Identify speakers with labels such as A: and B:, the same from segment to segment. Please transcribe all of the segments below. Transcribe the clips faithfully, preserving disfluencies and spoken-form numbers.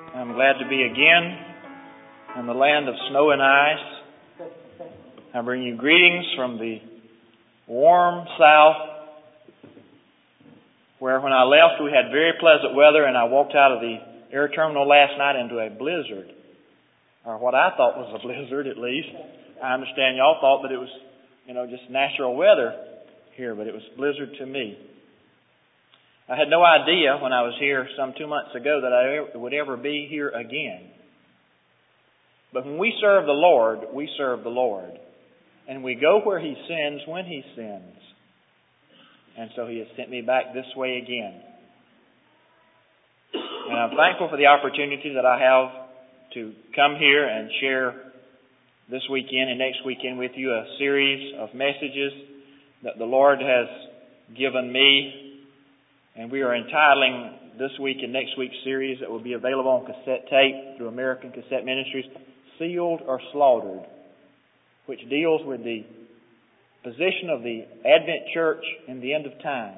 A: I'm glad to be again in the land of snow and ice. I bring you greetings from the warm south, where when I left we had very pleasant weather, and I walked out of the air terminal last night into a blizzard, or what I thought was a blizzard at least. I understand y'all thought that it was, you know, just natural weather here, but it was blizzard to me. I had no idea when I was here some two months ago that I would ever be here again. But when we serve the Lord, we serve the Lord. And we go where He sends when He sends. And so He has sent me back this way again. And I'm thankful for the opportunity that I have to come here and share this weekend and next weekend with you a series of messages that the Lord has given me. And we are entitling this week and next week's series that will be available on cassette tape through American Cassette Ministries, Sealed or Slaughtered, which deals with the position of the Advent Church in the end of time.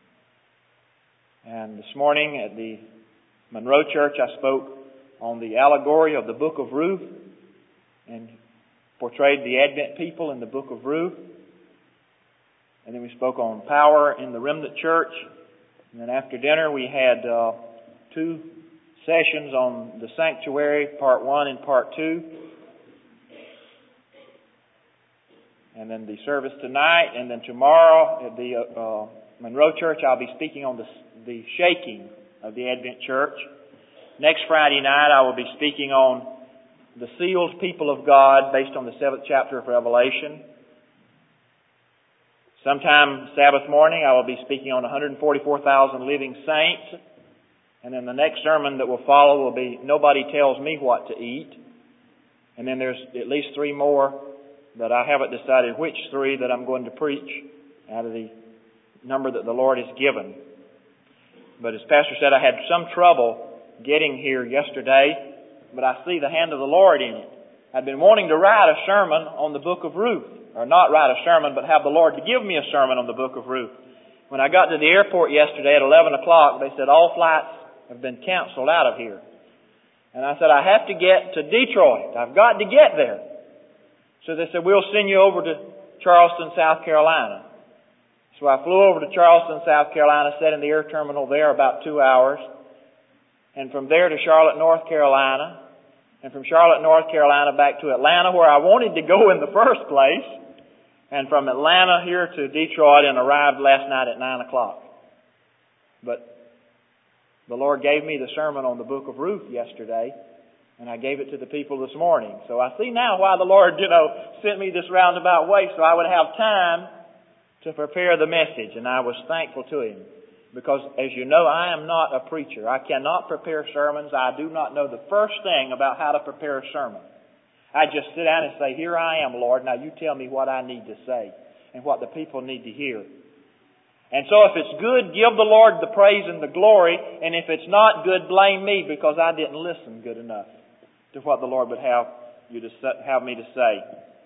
A: And this morning at the Monroe Church, I spoke on the allegory of the book of Ruth and portrayed the Advent people in the book of Ruth. And then we spoke on power in the remnant church. And then after dinner we had uh, two sessions on the sanctuary, part one and part two. And then the service tonight, and then tomorrow at the uh, Monroe Church I'll be speaking on the, the shaking of the Advent Church. Next Friday night I will be speaking on the sealed people of God based on the seventh chapter of Revelation. Sometime Sabbath morning I will be speaking on one hundred forty-four thousand living saints. And then the next sermon that will follow will be Nobody Tells Me What to Eat. And then there's at least three more that I haven't decided which three that I'm going to preach out of the number that the Lord has given. But as Pastor said, I had some trouble getting here yesterday, but I see the hand of the Lord in it. I'd been wanting to write a sermon on the book of Ruth, or not write a sermon, but have the Lord to give me a sermon on the book of Ruth. When I got to the airport yesterday at eleven o'clock, they said all flights have been canceled out of here. And I said, I have to get to Detroit. I've got to get there. So they said, we'll send you over to Charleston, South Carolina. So I flew over to Charleston, South Carolina, sat in the air terminal there about two hours. And from there to Charlotte, North Carolina. And from Charlotte, North Carolina back to Atlanta, where I wanted to go in the first place. And from Atlanta here to Detroit, and arrived last night at nine o'clock. But the Lord gave me the sermon on the book of Ruth yesterday, and I gave it to the people this morning. So I see now why the Lord, you know, sent me this roundabout way, so I would have time to prepare the message. And I was thankful to Him. Because, as you know, I am not a preacher. I cannot prepare sermons. I do not know the first thing about how to prepare a sermon. I just sit down and say, here I am, Lord. Now you tell me what I need to say and what the people need to hear. And so if it's good, give the Lord the praise and the glory. And if it's not good, blame me because I didn't listen good enough to what the Lord would have you to have me to say.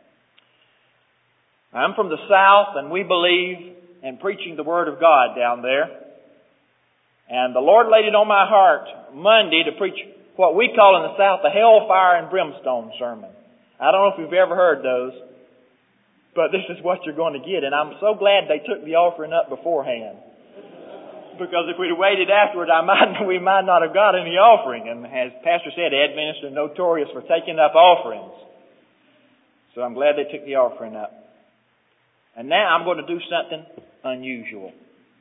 A: I'm from the South, and we believe in preaching the Word of God down there. And the Lord laid it on my heart Monday to preach what we call in the South the hellfire and brimstone sermon. I don't know if you've ever heard those, but this is what you're going to get. And I'm so glad they took the offering up beforehand. Because if we'd have waited afterwards, I might, we might not have got any offering. And as Pastor said, Adventists are notorious for taking up offerings. So I'm glad they took the offering up. And now I'm going to do something unusual.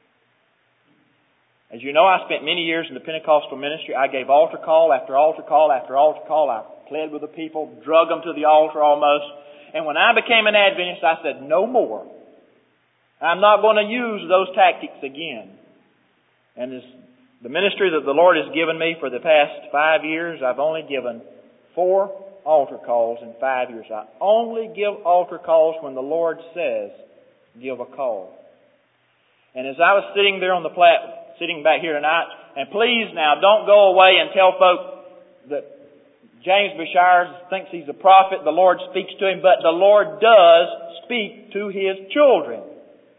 A: As you know, I spent many years in the Pentecostal ministry. I gave altar call after altar call after altar call. I pled with the people, drug them to the altar almost. And when I became an Adventist, I said, no more. I'm not going to use those tactics again. And as the ministry that the Lord has given me for the past five years, I've only given four altar calls in five years. I only give altar calls when the Lord says, give a call. And as I was sitting there on the platform, sitting back here tonight, and please now don't go away and tell folk that James Bashire thinks he's a prophet, the Lord speaks to him, but the Lord does speak to His children.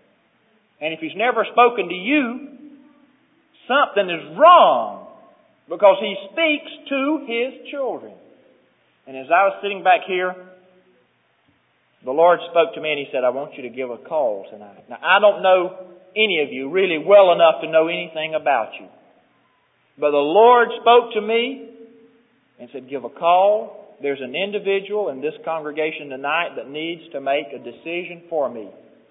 A: And if He's never spoken to you, something is wrong. because He speaks to His children. And as I was sitting back here, the Lord spoke to me and He said, I want you to give a call tonight. Now, I don't know any of you really well enough to know anything about you. But the Lord spoke to me and said, give a call. There's an individual in this congregation tonight that needs to make a decision for me.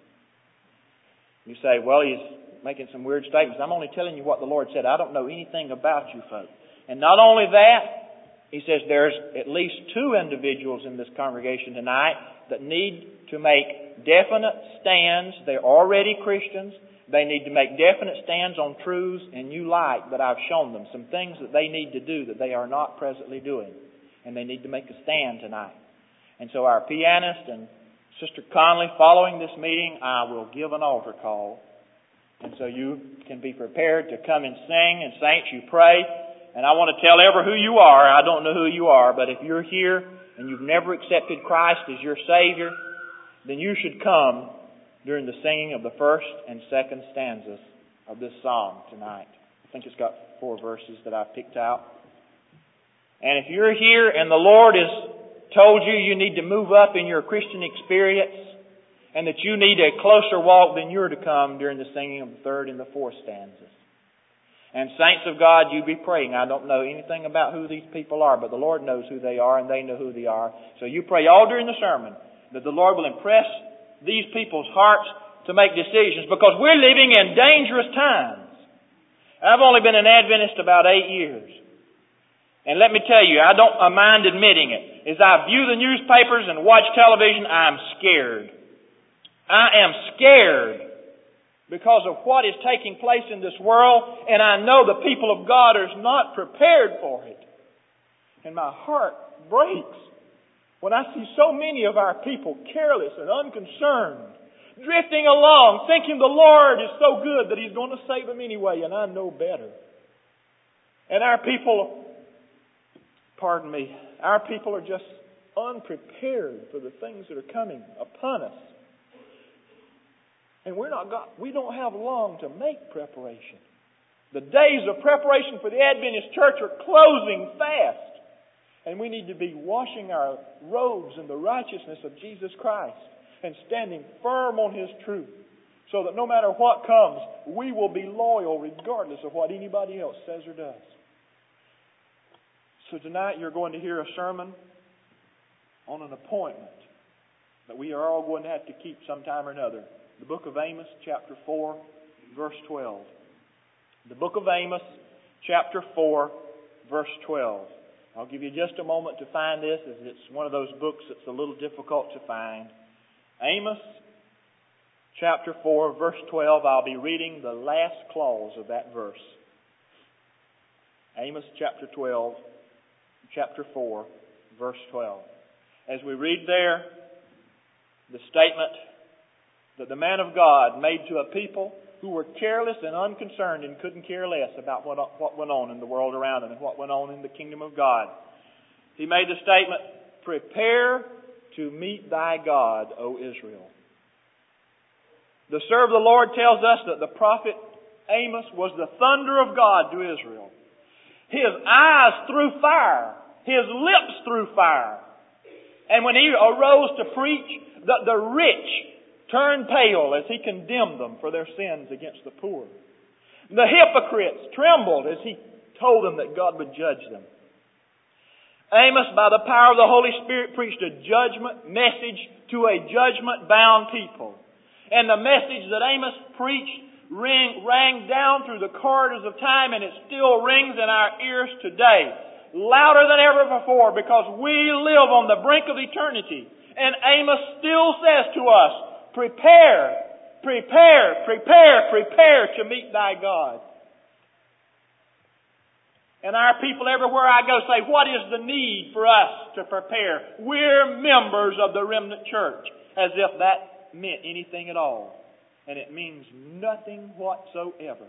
A: You say, well, he's making some weird statements. I'm only telling you what the Lord said. I don't know anything about you folks. And not only that, He says there's at least two individuals in this congregation tonight that need to make definite stands. They're already Christians. They need to make definite stands on truths and new light that I've shown them. Some things that they need to do that they are not presently doing. And they need to make a stand tonight. And so our pianist and Sister Conley, following this meeting, I will give an altar call. And so you can be prepared to come and sing. And saints, you pray. And I want to tell ever who you are. I don't know who you are, but if you're here and you've never accepted Christ as your Savior, then you should come during the singing of the first and second stanzas of this psalm tonight. I think it's got four verses that I've picked out. And if you're here and the Lord has told you you need to move up in your Christian experience and that you need a closer walk, then you're to come during the singing of the third and the fourth stanzas. And saints of God, you be praying. I don't know anything about who these people are, but the Lord knows who they are and they know who they are. So you pray all during the sermon that the Lord will impress these people's hearts to make decisions, because we're living in dangerous times. I've only been an Adventist about eight years. And let me tell you, I don't mind admitting it. As I view the newspapers and watch television, I'm scared. I am scared because of what is taking place in this world, and I know the people of God are not prepared for it. And my heart breaks when I see so many of our people careless and unconcerned, drifting along, thinking the Lord is so good that He's going to save them anyway, and I know better. And our people, pardon me, our people are just unprepared for the things that are coming upon us. And we're not got, we don't have long to make preparation. The days of preparation for the Adventist church are closing fast. And we need to be washing our robes in the righteousness of Jesus Christ and standing firm on His truth, so that no matter what comes, we will be loyal regardless of what anybody else says or does. So tonight you're going to hear a sermon on an appointment that we are all going to have to keep sometime or another. The book of Amos, chapter four, verse twelve. The book of Amos, chapter four, verse twelve. I'll give you just a moment to find this, as it's one of those books that's a little difficult to find. Amos, chapter four, verse twelve. I'll be reading the last clause of that verse. Amos, chapter twelve, chapter four, verse twelve. As we read there, the statement that the man of God made to a people who were careless and unconcerned and couldn't care less about what, what went on in the world around them and what went on in the kingdom of God. He made the statement, prepare to meet thy God, O Israel. The servant of the Lord tells us that the prophet Amos was the thunder of God to Israel. His eyes threw fire. His lips threw fire. And when he arose to preach, the, the rich turned pale as he condemned them for their sins against the poor. The hypocrites trembled as he told them that God would judge them. Amos, by the power of the Holy Spirit, preached a judgment message to a judgment-bound people. And the message that Amos preached ring, rang down through the corridors of time, and it still rings in our ears today, louder than ever before, because we live on the brink of eternity. And Amos still says to us, prepare, prepare, prepare, prepare to meet thy God. And our people everywhere I go say, what is the need for us to prepare? We're members of the remnant church. As if that meant anything at all. And it means nothing whatsoever.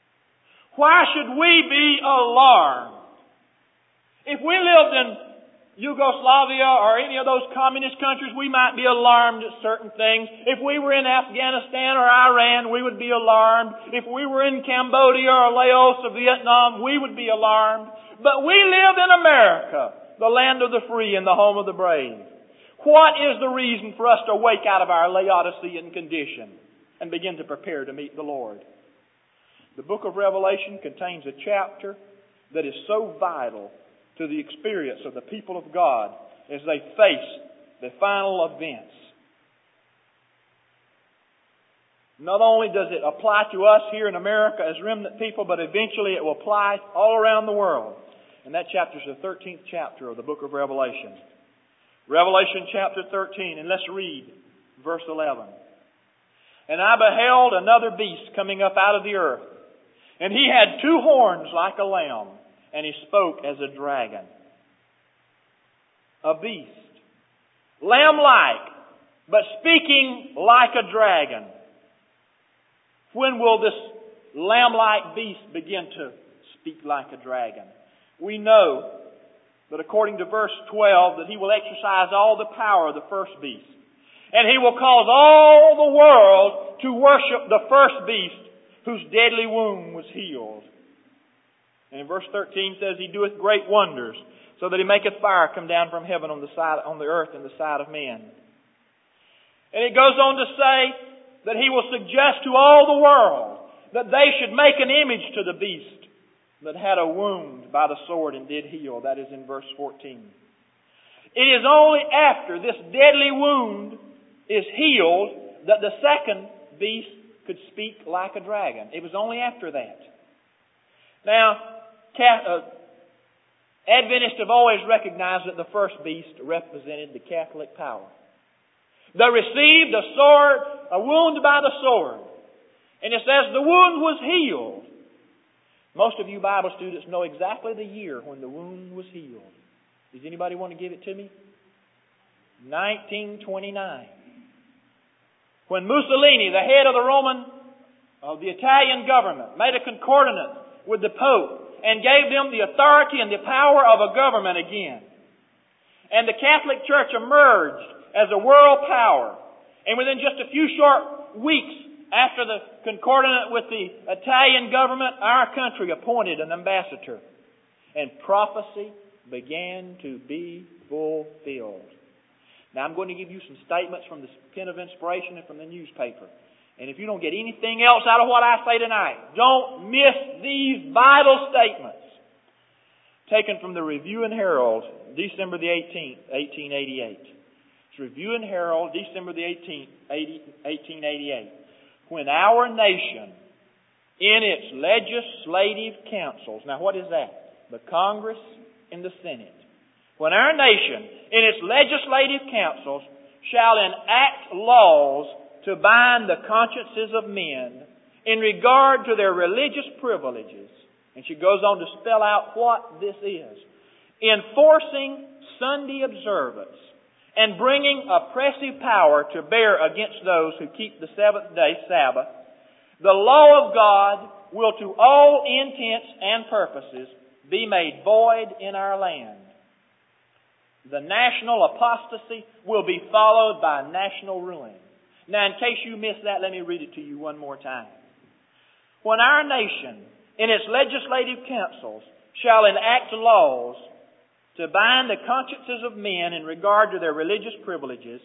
A: Why should we be alarmed? If we lived in Yugoslavia or any of those communist countries, we might be alarmed at certain things. If we were in Afghanistan or Iran, we would be alarmed. If we were in Cambodia or Laos or Vietnam, we would be alarmed. But we live in America, the land of the free and the home of the brave. What is the reason for us to wake out of our Laodicean condition and begin to prepare to meet the Lord? The book of Revelation contains a chapter that is so vital to the experience of the people of God as they face the final events. Not only does it apply to us here in America as remnant people, but eventually it will apply all around the world. And that chapter is the thirteenth chapter of the book of Revelation. Revelation chapter thirteen, and let's read verse eleven. And I beheld another beast coming up out of the earth, and he had two horns like a lamb, and he spoke as a dragon. A beast. Lamb-like, but speaking like a dragon. When will this lamb-like beast begin to speak like a dragon? We know that according to verse twelve, that he will exercise all the power of the first beast. And he will cause all the world to worship the first beast whose deadly wound was healed. And in verse thirteen says, he doeth great wonders, so that he maketh fire come down from heaven on the side, on the earth and the side of men. And it goes on to say that he will suggest to all the world that they should make an image to the beast that had a wound by the sword and did heal. That is in verse fourteen. It is only after this deadly wound is healed that the second beast could speak like a dragon. It was only after that. Now, Adventists have always recognized that the first beast represented the Catholic power. They received a sword, a wound by the sword. And it says the wound was healed. Most of you Bible students know exactly the year when the wound was healed. Does anybody want to give it to me? nineteen twenty-nine. When Mussolini, the head of the Roman, of the Italian government, made a concordance with the Pope and gave them the authority and the power of a government again. And the Catholic Church emerged as a world power. And within just a few short weeks after the concordance with the Italian government, our country appointed an ambassador. And prophecy began to be fulfilled. Now I'm going to give you some statements from the pen of inspiration and from the newspaper. And if you don't get anything else out of what I say tonight, don't miss these vital statements. Taken from the Review and Herald, December the eighteenth, eighteen eighty-eight. It's Review and Herald, December the eighteenth, eighteen eighty-eight. When our nation, in its legislative councils, now what is that? The Congress and the Senate. When our nation, in its legislative councils, shall enact laws to bind the consciences of men in regard to their religious privileges. And she goes on to spell out what this is. Enforcing Sunday observance and bringing oppressive power to bear against those who keep the seventh day Sabbath, the law of God will to all intents and purposes be made void in our land. The national apostasy will be followed by national ruin. Now, in case you missed that, let me read it to you one more time. When our nation, in its legislative councils, shall enact laws to bind the consciences of men in regard to their religious privileges,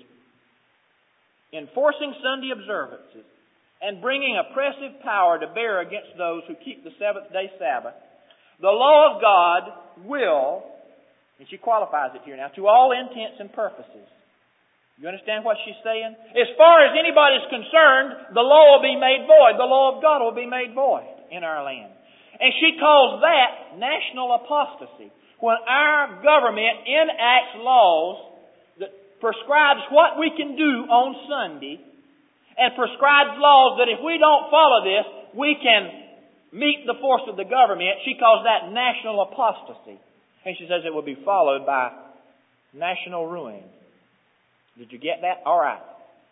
A: enforcing Sunday observances, and bringing oppressive power to bear against those who keep the seventh day Sabbath, the law of God will, and she qualifies it here now, to all intents and purposes. You understand what she's saying? As far as anybody's concerned, the law will be made void. The law of God will be made void in our land. And she calls that national apostasy. When our government enacts laws that prescribes what we can do on Sunday and prescribes laws that if we don't follow this, we can meet the force of the government, she calls that national apostasy. And she says it will be followed by national ruin. Did you get that? All right.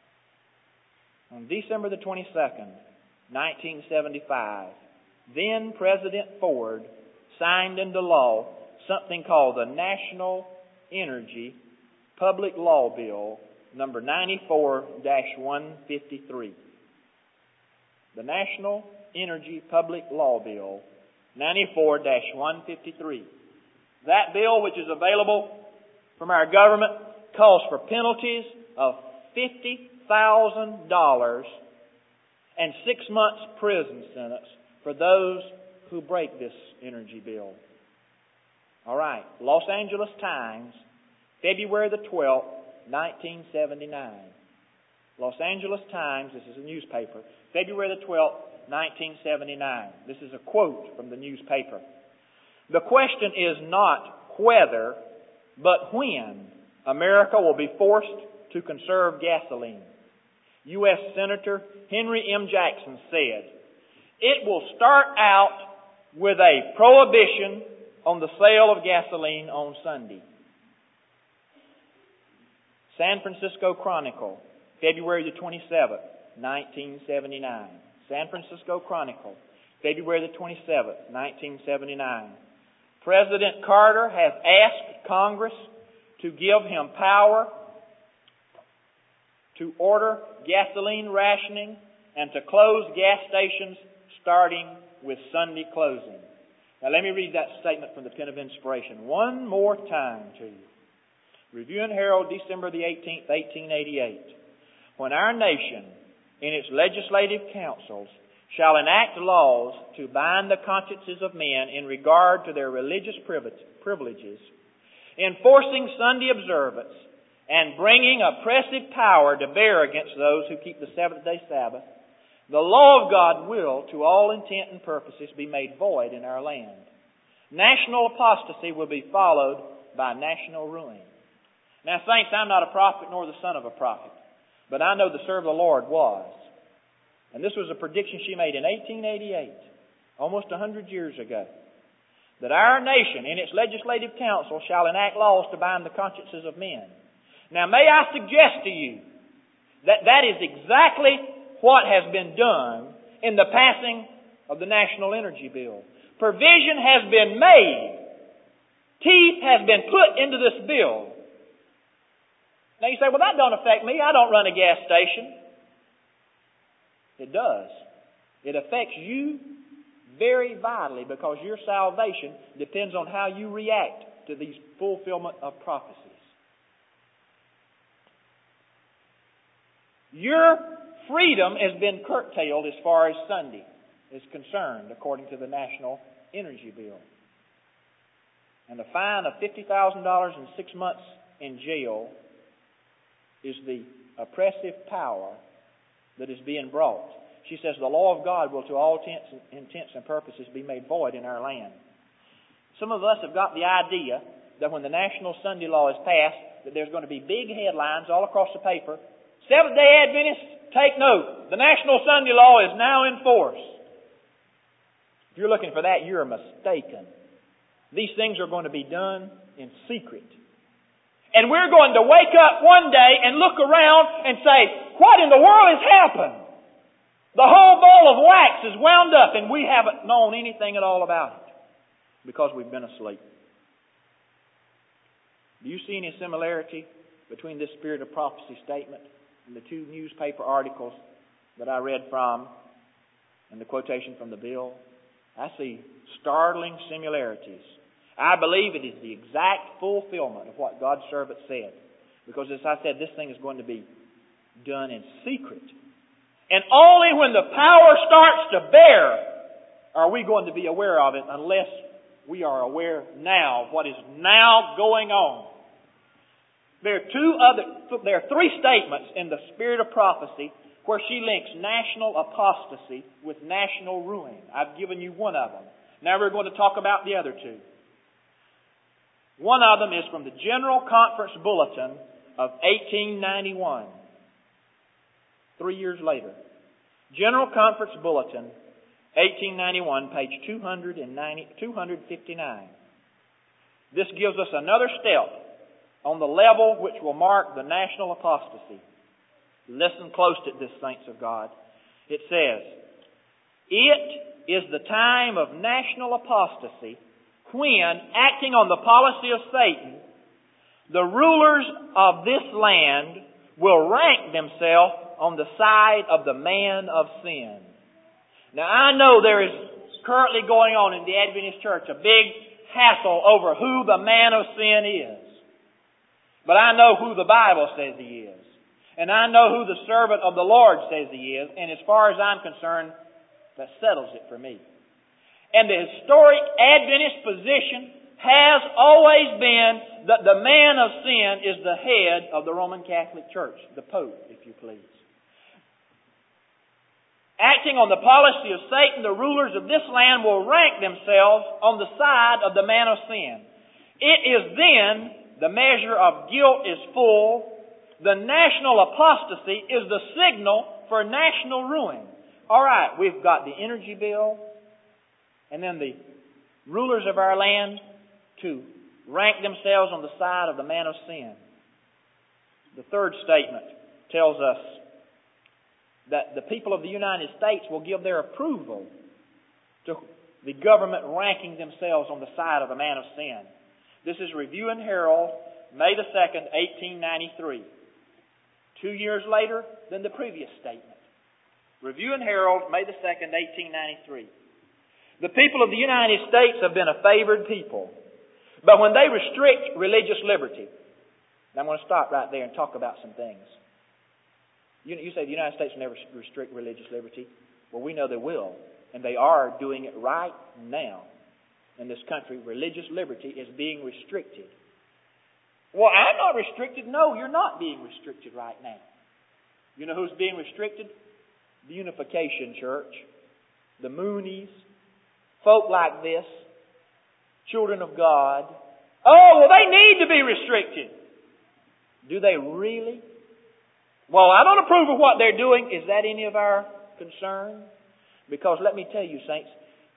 A: On December the twenty-second, nineteen seventy-five, then President Ford signed into law something called the National Energy Public Law Bill number ninety-four dash one fifty-three. The National Energy Public Law Bill ninety-four dash one fifty-three. That bill, which is available from our government, calls for penalties of fifty thousand dollars and six months prison sentence for those who break this energy bill. All right. Los Angeles Times, February the twelfth, nineteen seventy-nine. Los Angeles Times, this is a newspaper, February the twelfth, nineteen seventy-nine. This is a quote from the newspaper. The question is not whether, but when America will be forced to conserve gasoline. U S Senator Henry M. Jackson said, "It will start out with a prohibition on the sale of gasoline on Sunday." San Francisco Chronicle, February the twenty-seventh, nineteen seventy-nine. San Francisco Chronicle, February the twenty-seventh, nineteen seventy-nine. President Carter has asked Congress to give him power to order gasoline rationing and to close gas stations starting with Sunday closing. Now let me read that statement from the Pen of Inspiration one more time to you. Review and Herald, December the eighteenth, eighteen eighty-eight. When our nation, in its legislative councils, shall enact laws to bind the consciences of men in regard to their religious privileges, enforcing Sunday observance, and bringing oppressive power to bear against those who keep the seventh-day Sabbath, the law of God will, to all intent and purposes, be made void in our land. National apostasy will be followed by national ruin. Now, saints, I'm not a prophet nor the son of a prophet, but I know the servant of the Lord was. And this was a prediction she made in eighteen eighty-eight, almost one hundred years ago, that our nation, in its legislative council, shall enact laws to bind the consciences of men. Now, may I suggest to you that that is exactly what has been done in the passing of the National Energy Bill. Provision has been made. Teeth has been put into this bill. Now you say, well, that don't affect me. I don't run a gas station. It does. It affects you very vitally because your salvation depends on how you react to these fulfillment of prophecies. Your freedom has been curtailed as far as Sunday is concerned, according to the National Energy Bill. And a fine of fifty thousand dollars and six months in jail is the oppressive power that is being brought. She says the law of God will to all intents and, intents and purposes be made void in our land. Some of us have got the idea that when the National Sunday Law is passed, that there's going to be big headlines all across the paper. Seventh-day Adventists, take note. The National Sunday Law is now in force. If you're looking for that, you're mistaken. These things are going to be done in secret. And we're going to wake up one day and look around and say, what in the world has happened? The whole ball of wax is wound up and we haven't known anything at all about it because we've been asleep. Do you see any similarity between this spirit of prophecy statement and the two newspaper articles that I read from and the quotation from the bill? I see startling similarities. I believe it is the exact fulfillment of what God's servant said. Because as I said, this thing is going to be done in secret. And only when the power starts to bear are we going to be aware of it, unless we are aware now of what is now going on. There are two other, there are three statements in the spirit of prophecy where she links national apostasy with national ruin. I've given you one of them. Now we're going to talk about the other two. One of them is from the General Conference Bulletin of eighteen ninety-one. Three years later. General Conference Bulletin, eighteen ninety-one, page two fifty-nine. This gives us another step on the level which will mark the national apostasy. Listen close to this, saints of God. It says, "It is the time of national apostasy when, acting on the policy of Satan, the rulers of this land will rank themselves on the side of the man of sin. Now I know there is currently going on in the Adventist church a big hassle over who the man of sin is. But I know who the Bible says he is. And I know who the servant of the Lord says he is. And as far as I'm concerned, that settles it for me. And the historic Adventist position has always been that the man of sin is the head of the Roman Catholic Church, the Pope, if you please. Acting on the policy of Satan, the rulers of this land will rank themselves on the side of the man of sin. It is then the measure of guilt is full. The national apostasy is the signal for national ruin. All right, we've got the energy bill, and then the rulers of our land to rank themselves on the side of the man of sin. The third statement tells us that the people of the United States will give their approval to the government ranking themselves on the side of the man of sin. This is Review and Herald, May the second, eighteen ninety-three. Two years later than the previous statement. Review and Herald, May the second, eighteen ninety-three. The people of the United States have been a favored people. But when they restrict religious liberty, and I'm going to stop right there and talk about some things. You, you say the United States will never restrict religious liberty. Well, we know they will. And they are doing it right now. In this country, religious liberty is being restricted. Well, I'm not restricted. No, you're not being restricted right now. You know who's being restricted? The Unification Church, the Moonies, folk like this, children of God. Oh, well, they need to be restricted. Do they really? Well, I don't approve of what they're doing. Is that any of our concern? Because let me tell you, saints,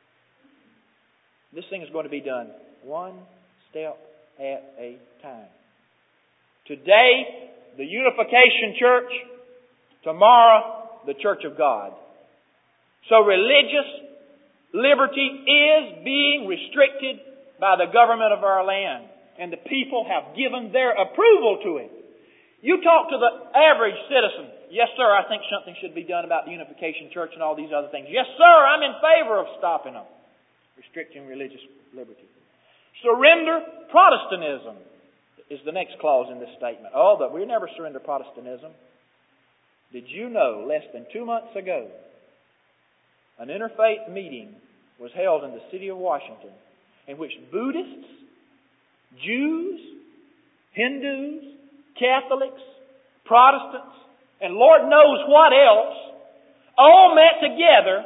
A: this thing is going to be done one step at a time. Today, the Unification Church. Tomorrow, the Church of God. So religious liberty is being restricted by the government of our land. And the people have given their approval to it. You talk to the average citizen. Yes, sir, I think something should be done about the Unification Church and all these other things. Yes, sir, I'm in favor of stopping them. Restricting religious liberty. Surrender Protestantism is the next clause in this statement. Oh, that we never surrender Protestantism. Did you know, less than two months ago, an interfaith meeting was held in the city of Washington in which Buddhists, Jews, Hindus, Catholics, Protestants, and Lord knows what else, all met together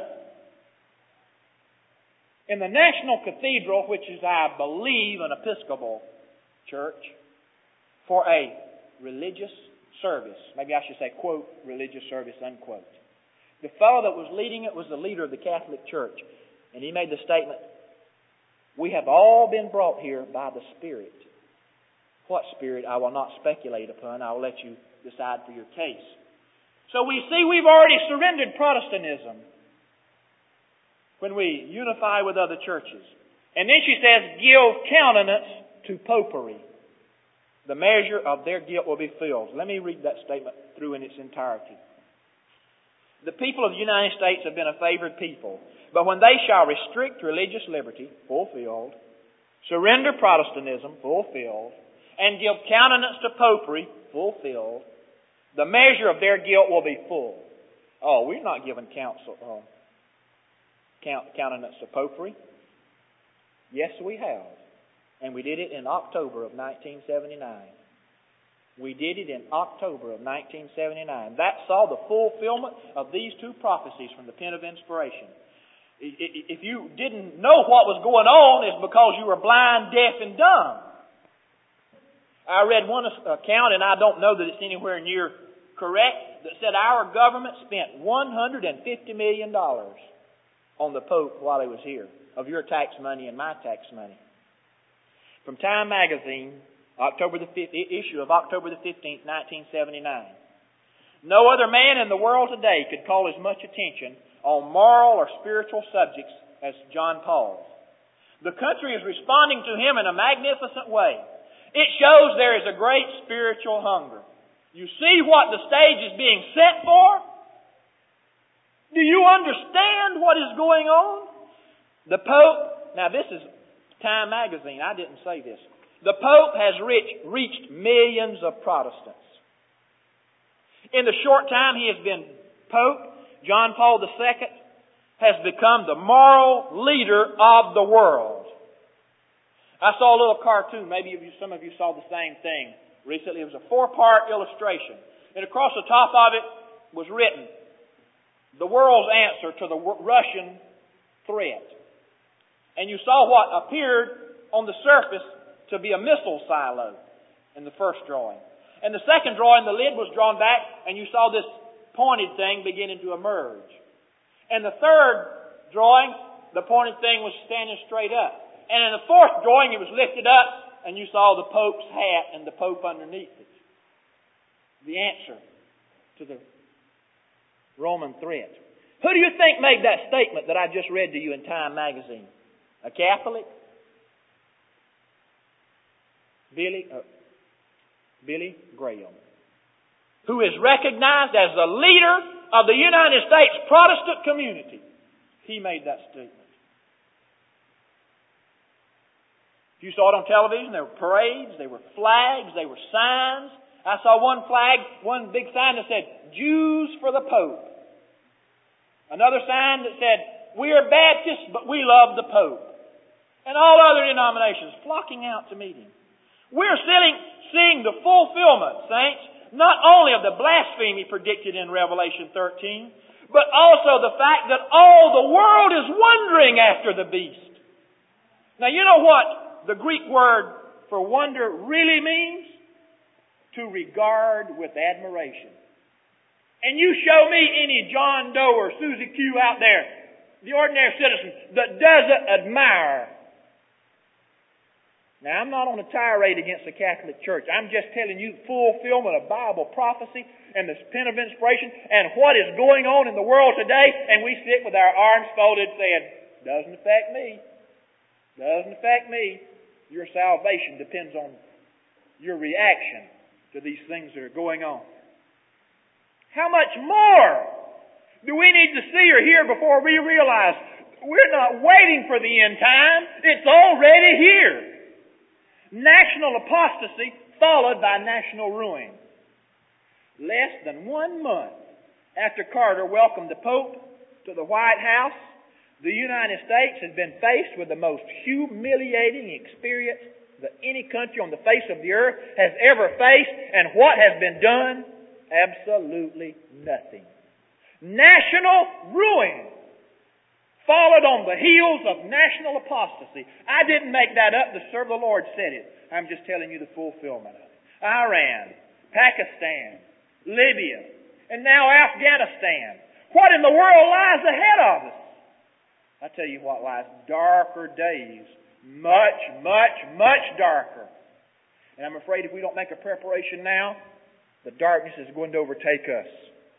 A: in the National Cathedral, which is, I believe, an Episcopal church, for a religious service. Maybe I should say, quote, religious service, unquote. The fellow that was leading it was the leader of the Catholic Church. And he made the statement, we have all been brought here by the Spirit. What Spirit I will not speculate upon. I will let you decide for your case. So we see we've already surrendered Protestantism when we unify with other churches. And then she says, give countenance to popery. The measure of their guilt will be filled. Let me read that statement through in its entirety. The people of the United States have been a favored people, but when they shall restrict religious liberty, fulfilled, surrender Protestantism, fulfilled, and give countenance to popery, fulfilled, the measure of their guilt will be full. Oh, we're not giving counsel, uh, count, countenance to popery. Yes, we have. And we did it in October of nineteen seventy-nine. We did it in October of nineteen seventy-nine. That saw the fulfillment of these two prophecies from the pen of inspiration. If you didn't know what was going on, it's because you were blind, deaf, and dumb. I read one account, and I don't know that it's anywhere near correct, that said our government spent one hundred fifty million dollars on the Pope while he was here, of your tax money and my tax money. From Time Magazine, October the fifth, issue of October the fifteenth, nineteen seventy-nine. No other man in the world today could call as much attention on moral or spiritual subjects as John Paul. The country is responding to him in a magnificent way. It shows there is a great spiritual hunger. You see what the stage is being set for? Do you understand what is going on? The Pope, now this is Time Magazine, I didn't say this. The Pope has reached, reached millions of Protestants. In the short time he has been Pope, John Paul the Second has become the moral leader of the world. I saw a little cartoon, maybe some of you saw the same thing recently. It was a four-part illustration. And across the top of it was written, the world's answer to the Russian threat. And you saw what appeared on the surface to be a missile silo in the first drawing. And the second drawing, the lid was drawn back, and you saw this pointed thing beginning to emerge. And the third drawing, the pointed thing was standing straight up. And in the fourth drawing, it was lifted up, and you saw the Pope's hat and the Pope underneath it. The answer to the Roman threat. Who do you think made that statement that I just read to you in Time Magazine? A Catholic? Billy, uh, Billy Graham, who is recognized as the leader of the United States Protestant community. He made that statement. You saw it on television. There were parades, there were flags, there were signs. I saw one flag, one big sign that said, Jews for the Pope. Another sign that said, we are Baptists, but we love the Pope. And all other denominations flocking out to meet him. We're seeing, seeing the fulfillment, saints, not only of the blasphemy predicted in Revelation thirteen, but also the fact that all the world is wondering after the beast. Now you know what the Greek word for wonder really means? To regard with admiration. And you show me any John Doe or Susie Q out there, the ordinary citizen, that doesn't admire. Now, I'm not on a tirade against the Catholic Church. I'm just telling you the fulfillment of Bible prophecy and the pen of inspiration and what is going on in the world today, and we sit with our arms folded saying, doesn't affect me. Doesn't affect me. Your salvation depends on your reaction to these things that are going on. How much more do we need to see or hear before we realize we're not waiting for the end time? It's already here. National apostasy followed by national ruin. Less than one month after Carter welcomed the Pope to the White House, the United States has been faced with the most humiliating experience that any country on the face of the earth has ever faced. And what has been done? Absolutely nothing. National ruin followed on the heels of national apostasy. I didn't make that up. The servant of the Lord said it. I'm just telling you the fulfillment of it. Iran, Pakistan, Libya, and now Afghanistan. What in the world lies ahead of us? I tell you what lies, darker days. Much, much, much darker. And I'm afraid if we don't make a preparation now, the darkness is going to overtake us.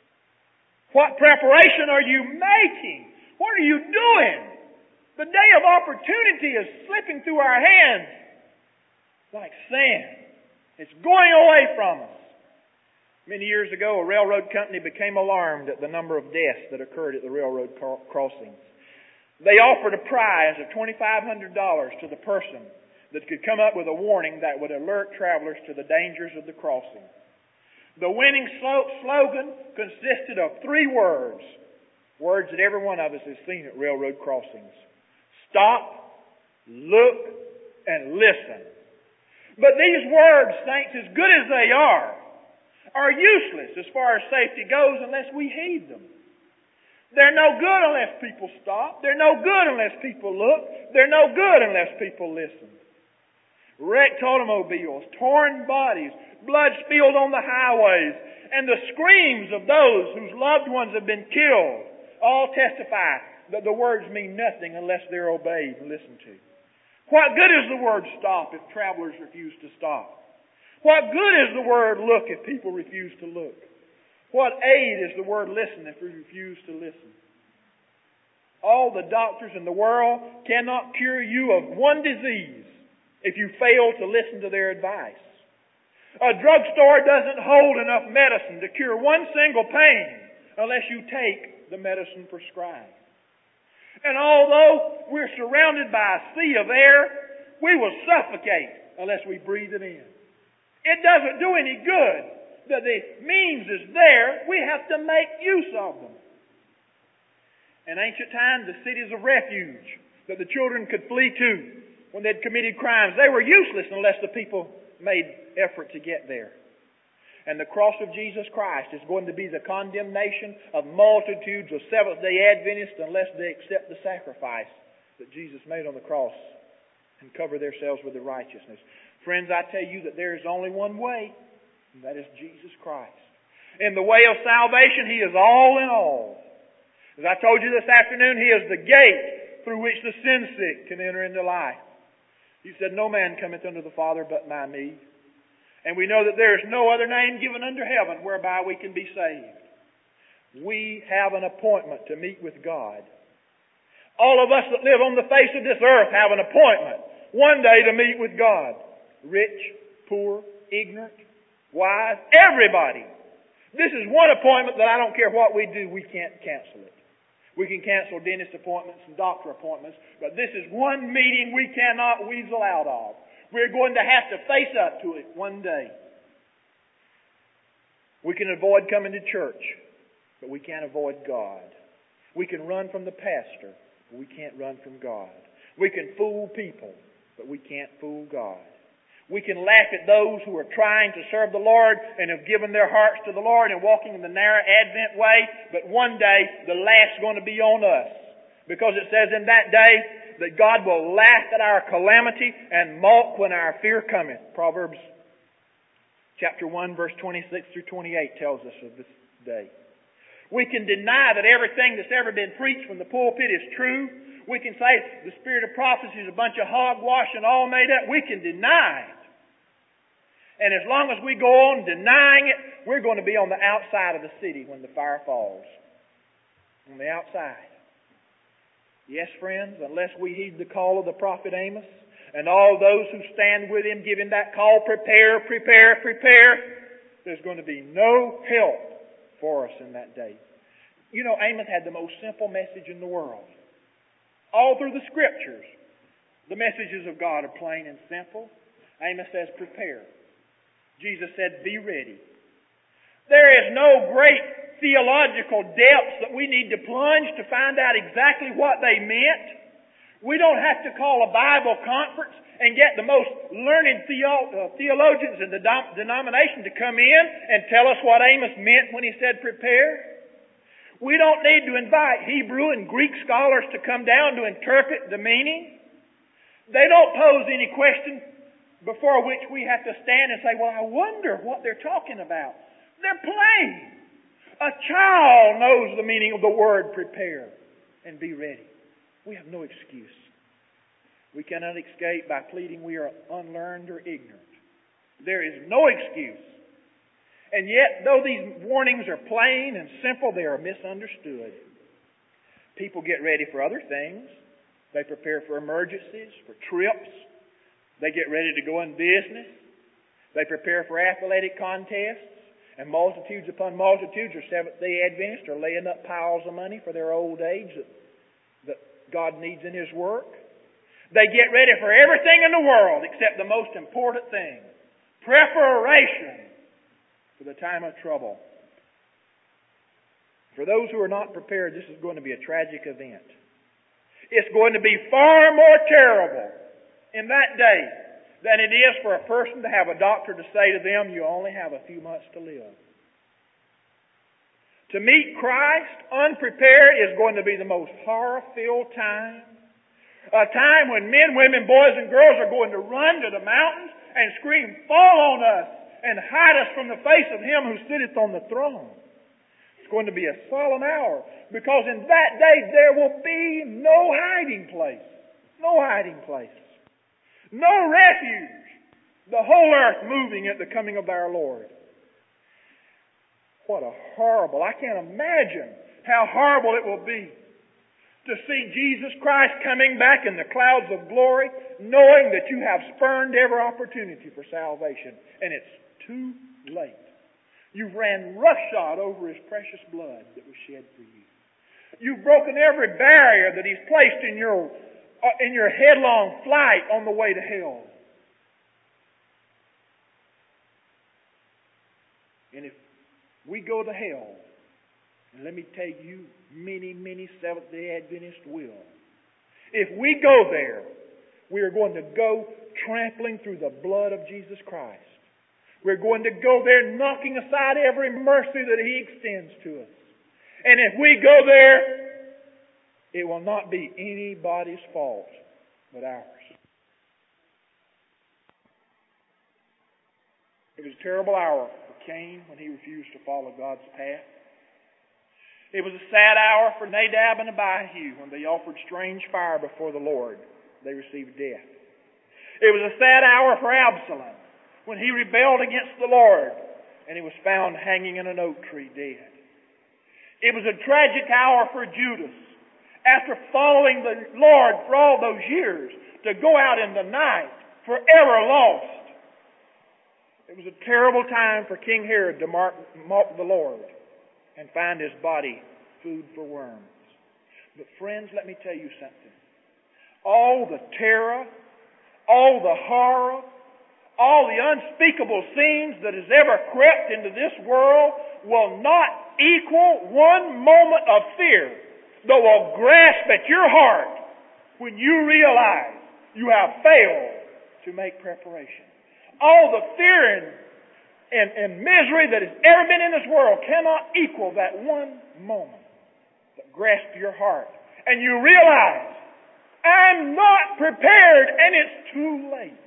A: What preparation are you making? What are you doing? The day of opportunity is slipping through our hands like sand. It's going away from us. Many years ago, a railroad company became alarmed at the number of deaths that occurred at the railroad crossings. They offered a prize of twenty-five hundred dollars to the person that could come up with a warning that would alert travelers to the dangers of the crossing. The winning slogan consisted of three words, words that every one of us has seen at railroad crossings. Stop, look, and listen. But these words, saints, as good as they are, are useless as far as safety goes unless we heed them. They're no good unless people stop. They're no good unless people look. They're no good unless people listen. Wrecked automobiles, torn bodies, blood spilled on the highways, and the screams of those whose loved ones have been killed all testify that the words mean nothing unless they're obeyed and listened to. What good is the word stop if travelers refuse to stop? What good is the word look if people refuse to look? What aid is the word listen if we refuse to listen? All the doctors in the world cannot cure you of one disease
B: if you fail to listen to their advice. A drugstore doesn't hold enough medicine to cure one single pain unless you take the medicine prescribed. And although we're surrounded by a sea of air, we will suffocate unless we breathe it in. It doesn't do any good that the means is there. We have to make use of them. In ancient times, the cities of refuge that the children could flee to when they'd committed crimes, they were useless unless the people made effort to get there. And the cross of Jesus Christ is going to be the condemnation of multitudes of Seventh-day Adventists unless they accept the sacrifice that Jesus made on the cross and cover themselves with the righteousness. Friends, I tell you that there is only one way, and that is Jesus Christ. In the way of salvation, He is all in all. As I told you this afternoon, He is the gate through which the sin-sick can enter into life. He said, "No man cometh unto the Father but by me." And we know that there is no other name given under heaven whereby we can be saved. We have an appointment to meet with God. All of us that live on the face of this earth have an appointment one day to meet with God. Rich, poor, ignorant, wise, everybody. This is one appointment that I don't care what we do, we can't cancel it. We can cancel dentist appointments and doctor appointments, but this is one meeting we cannot weasel out of. We're going to have to face up to it one day. We can avoid coming to church, but we can't avoid God. We can run from the pastor, but we can't run from God. We can fool people, but we can't fool God. We can laugh at those who are trying to serve the Lord and have given their hearts to the Lord and walking in the narrow Advent way, but one day the laugh's going to be on us. Because it says in that day that God will laugh at our calamity and mock when our fear cometh. Proverbs chapter one, verse twenty-six through twenty-eight tells us of this day. We can deny that everything that's ever been preached from the pulpit is true. We can say the spirit of prophecy is a bunch of hogwash and all made up. We can deny it. And as long as we go on denying it, we're going to be on the outside of the city when the fire falls. On the outside. Yes, friends, unless we heed the call of the prophet Amos and all those who stand with him giving that call, prepare, prepare, prepare, there's going to be no help for us in that day. You know, Amos had the most simple message in the world. All through the Scriptures, the messages of God are plain and simple. Amos says, prepare. Jesus said, be ready. There is no great theological depths that we need to plunge to find out exactly what they meant. We don't have to call a Bible conference and get the most learned theo- uh, theologians in the dom- denomination to come in and tell us what Amos meant when he said prepare. We don't need to invite Hebrew and Greek scholars to come down to interpret the meaning. They don't pose any question before which we have to stand and say, well, I wonder what they're talking about. They're plain. A child knows the meaning of the word prepare and be ready. We have no excuse. We cannot escape by pleading we are unlearned or ignorant. There is no excuse. And yet, though these warnings are plain and simple, they are misunderstood. People get ready for other things. They prepare for emergencies, for trips. They get ready to go in business. They prepare for athletic contests. And multitudes upon multitudes of Seventh-day Adventists are laying up piles of money for their old age that, that God needs in His work. They get ready for everything in the world except the most important thing. Preparation for the time of trouble. For those who are not prepared, this is going to be a tragic event. It's going to be far more terrible in that day than it is for a person to have a doctor to say to them, you only have a few months to live. To meet Christ unprepared is going to be the most horror-filled time. A time when men, women, boys, and girls are going to run to the mountains and scream, fall on us, and hide us from the face of Him who sitteth on the throne. It's going to be a solemn hour, because in that day there will be no hiding place. No hiding place. No refuge. The whole earth moving at the coming of our Lord. What a horrible, I can't imagine how horrible it will be to see Jesus Christ coming back in the clouds of glory, knowing that you have spurned every opportunity for salvation, and it's too late. You've ran roughshod over His precious blood that was shed for you. You've broken every barrier that He's placed in your uh, in your headlong flight on the way to hell. And if we go to hell, and let me tell you, many, many Seventh-day Adventists will. If we go there, we are going to go trampling through the blood of Jesus Christ. We're going to go there knocking aside every mercy that He extends to us. And if we go there, it will not be anybody's fault but ours. It was a terrible hour for Cain when he refused to follow God's path. It was a sad hour for Nadab and Abihu when they offered strange fire before the Lord. They received death. It was a sad hour for Absalom when he rebelled against the Lord and he was found hanging in an oak tree dead. It was a tragic hour for Judas after following the Lord for all those years to go out in the night forever lost. It was a terrible time for King Herod to mock the Lord and find his body food for worms. But friends, let me tell you something. All the terror, all the horror, all the unspeakable scenes that has ever crept into this world will not equal one moment of fear that will grasp at your heart when you realize you have failed to make preparation. All the fear and, and, and misery that has ever been in this world cannot equal that one moment that grasps your heart. And you realize, I'm not prepared and it's too late.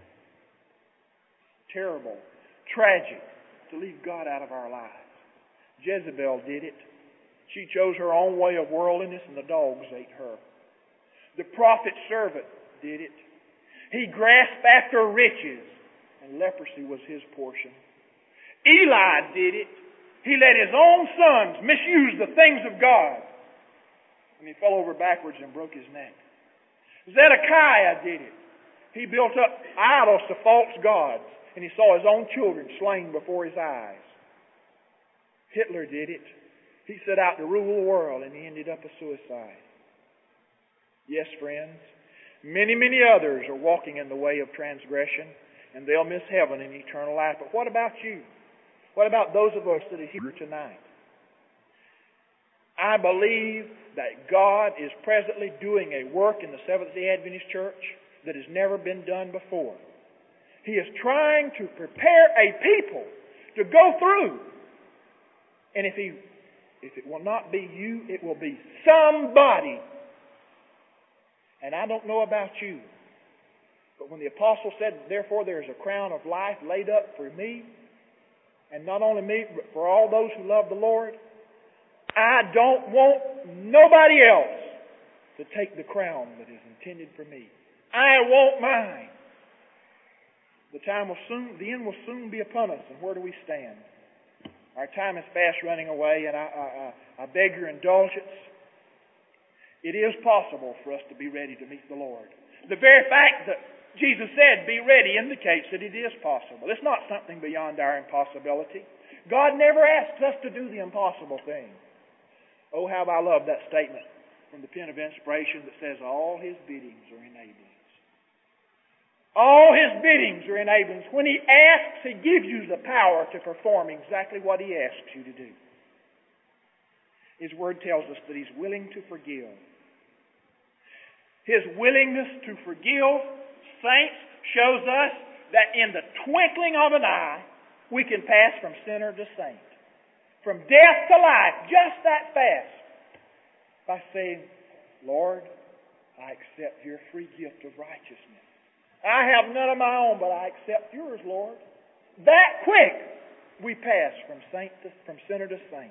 B: Terrible, tragic to leave God out of our lives. Jezebel did it. She chose her own way of worldliness and the dogs ate her. The prophet's servant did it. He grasped after riches and leprosy was his portion. Eli did it. He let his own sons misuse the things of God. And he fell over backwards and broke his neck. Zedekiah did it. He built up idols to false gods. And he saw his own children slain before his eyes. Hitler did it. He set out to rule the world and he ended up a suicide. Yes, friends, many, many others are walking in the way of transgression and they'll miss heaven and eternal life. But what about you? What about those of us that are here tonight? I believe that God is presently doing a work in the Seventh-day Adventist Church that has never been done before. He is trying to prepare a people to go through. And if he, if it will not be you, it will be somebody. And I don't know about you, but when the apostle said, therefore there is a crown of life laid up for me, and not only me, but for all those who love the Lord, I don't want nobody else to take the crown that is intended for me. I want mine. The time will soon, the end will soon be upon us. And where do we stand? Our time is fast running away, and I, I, I beg your indulgence. It is possible for us to be ready to meet the Lord. The very fact that Jesus said, be ready, indicates that it is possible. It's not something beyond our impossibility. God never asks us to do the impossible thing. Oh, how I love that statement from the pen of inspiration that says, all His biddings are enablings. All His biddings are enablings. When He asks, He gives you the power to perform exactly what He asks you to do. His Word tells us that He's willing to forgive. His willingness to forgive saints shows us that in the twinkling of an eye, we can pass from sinner to saint. From death to life, just that fast. By saying, Lord, I accept your free gift of righteousness. I have none of my own, but I accept yours, Lord. That quick, we pass from saint to, from sinner to saint.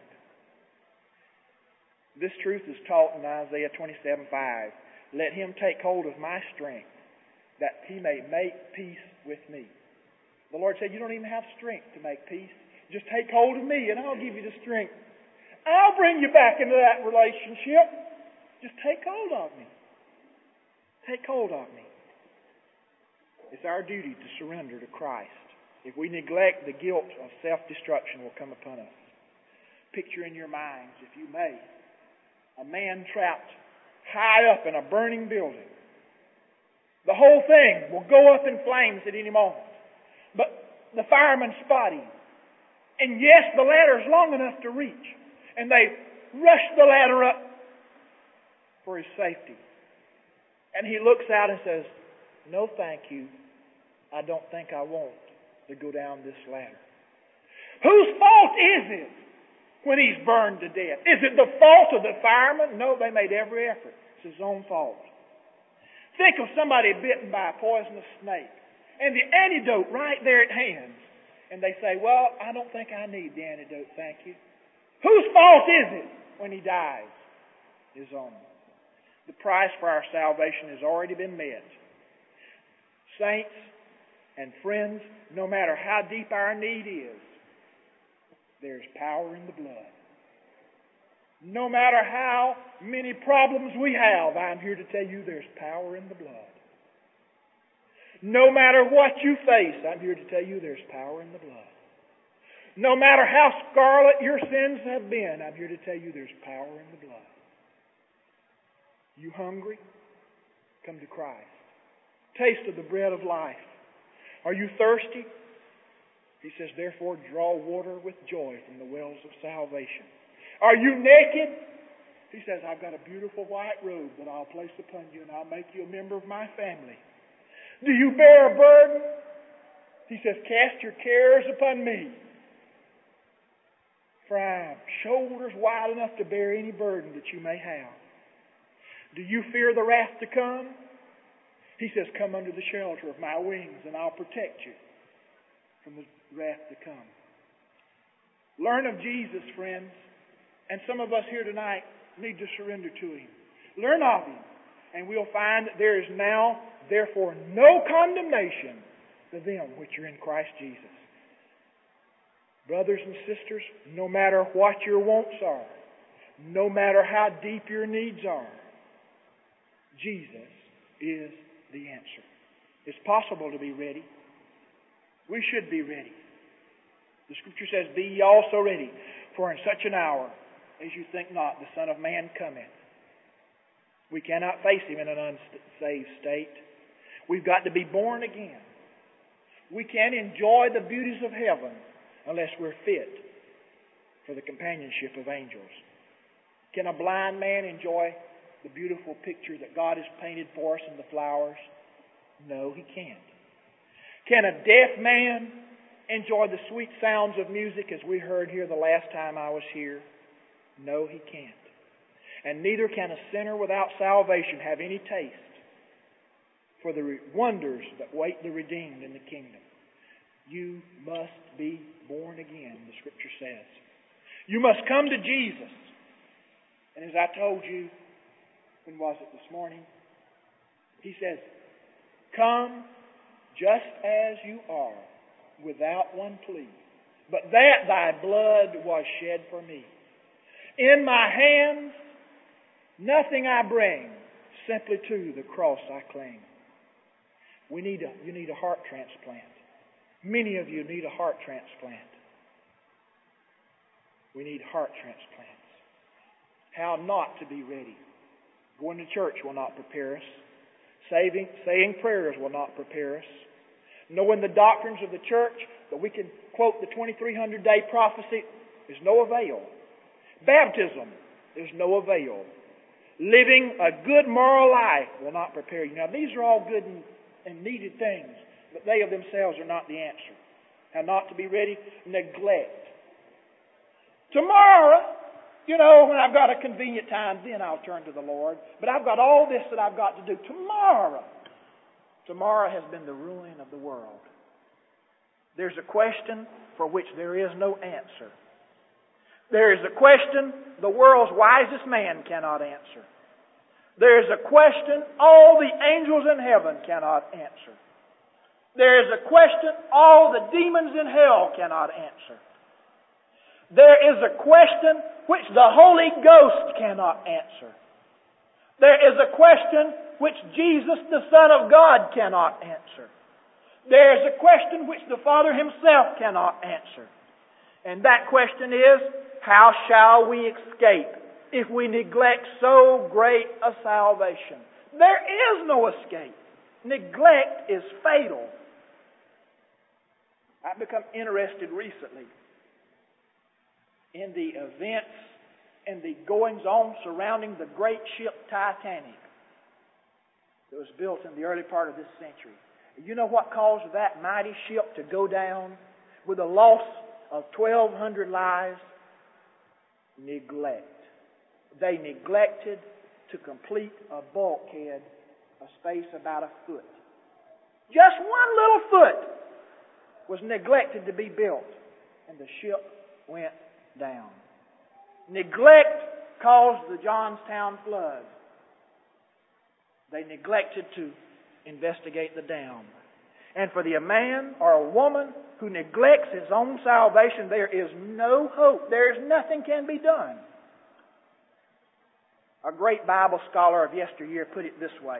B: This truth is taught in Isaiah twenty-seven five. Let him take hold of my strength, that he may make peace with me. The Lord said, you don't even have strength to make peace. Just take hold of me, and I'll give you the strength. I'll bring you back into that relationship. Just take hold of me. Take hold of me. It's our duty to surrender to Christ. If we neglect, the guilt of self-destruction will come upon us. Picture in your minds, if you may, a man trapped high up in a burning building. The whole thing will go up in flames at any moment. But the firemen spot him. And yes, the ladder is long enough to reach. And they rush the ladder up for his safety. And he looks out and says, "No, thank you. I don't think I want to go down this ladder." Whose fault is it when he's burned to death? Is it the fault of the firemen? No, they made every effort. It's his own fault. Think of somebody bitten by a poisonous snake and the antidote right there at hand. And they say, "Well, I don't think I need the antidote, thank you." Whose fault is it when he dies? His own. The price for our salvation has already been met. Saints and friends, no matter how deep our need is, there's power in the blood. No matter how many problems we have, I'm here to tell you there's power in the blood. No matter what you face, I'm here to tell you there's power in the blood. No matter how scarlet your sins have been, I'm here to tell you there's power in the blood. You hungry? Come to Christ. Taste of the bread of life. Are you thirsty? He says, "Therefore draw water with joy from the wells of salvation." Are you naked? He says, "I've got a beautiful white robe that I'll place upon you and I'll make you a member of my family." Do you bear a burden? He says, "Cast your cares upon me, for I have shoulders wide enough to bear any burden that you may have." Do you fear the wrath to come? He says, "Come under the shelter of my wings and I'll protect you from the wrath to come." Learn of Jesus, friends. And some of us here tonight need to surrender to Him. Learn of Him. And we'll find that there is now, therefore, no condemnation to them which are in Christ Jesus. Brothers and sisters, no matter what your wants are, no matter how deep your needs are, Jesus is the answer. It's possible to be ready. We should be ready. The Scripture says, "Be ye also ready, for in such an hour as you think not, the Son of Man cometh." We cannot face Him in an unsaved state. We've got to be born again. We can't enjoy the beauties of heaven unless we're fit for the companionship of angels. Can a blind man enjoy the beautiful picture that God has painted for us in the flowers? No, he can't. Can a deaf man enjoy the sweet sounds of music as we heard here the last time I was here? No, he can't. And neither can a sinner without salvation have any taste for the wonders that wait the redeemed in the kingdom. You must be born again, the Scripture says. You must come to Jesus. And as I told you, when was it this morning? He says, "Come just as you are, without one plea. But that thy blood was shed for me. In my hands, nothing I bring, simply to the cross I cling." We need a, you need a heart transplant. Many of you need a heart transplant. We need heart transplants. How not to be ready. Going to church will not prepare us. Saving, saying prayers will not prepare us. Knowing the doctrines of the church, that we can quote the twenty-three hundred day prophecy, is no avail. Baptism is no avail. Living a good moral life will not prepare you. Now, these are all good and, and needed things, but they of themselves are not the answer. How not to be ready? Neglect. Tomorrow, you know, when I've got a convenient time, then I'll turn to the Lord. But I've got all this that I've got to do tomorrow. Tomorrow has been the ruin of the world. There's a question for which there is no answer. There is a question the world's wisest man cannot answer. There is a question all the angels in heaven cannot answer. There is a question all the demons in hell cannot answer. There is a question which the Holy Ghost cannot answer. There is a question which Jesus, the Son of God, cannot answer. There is a question which the Father Himself cannot answer. And that question is, how shall we escape if we neglect so great a salvation? There is no escape. Neglect is fatal. I've become interested recently in the events and the goings-on surrounding the great ship Titanic that was built in the early part of this century. You know what caused that mighty ship to go down with a loss of twelve hundred lives? Neglect. They neglected to complete a bulkhead a space about a foot. Just one little foot was neglected to be built, and the ship went down. Neglect caused the Johnstown flood. They neglected to investigate the dam. And for the man or a woman who neglects his own salvation, there is no hope. There is nothing can be done. A great Bible scholar of yesteryear put it this way.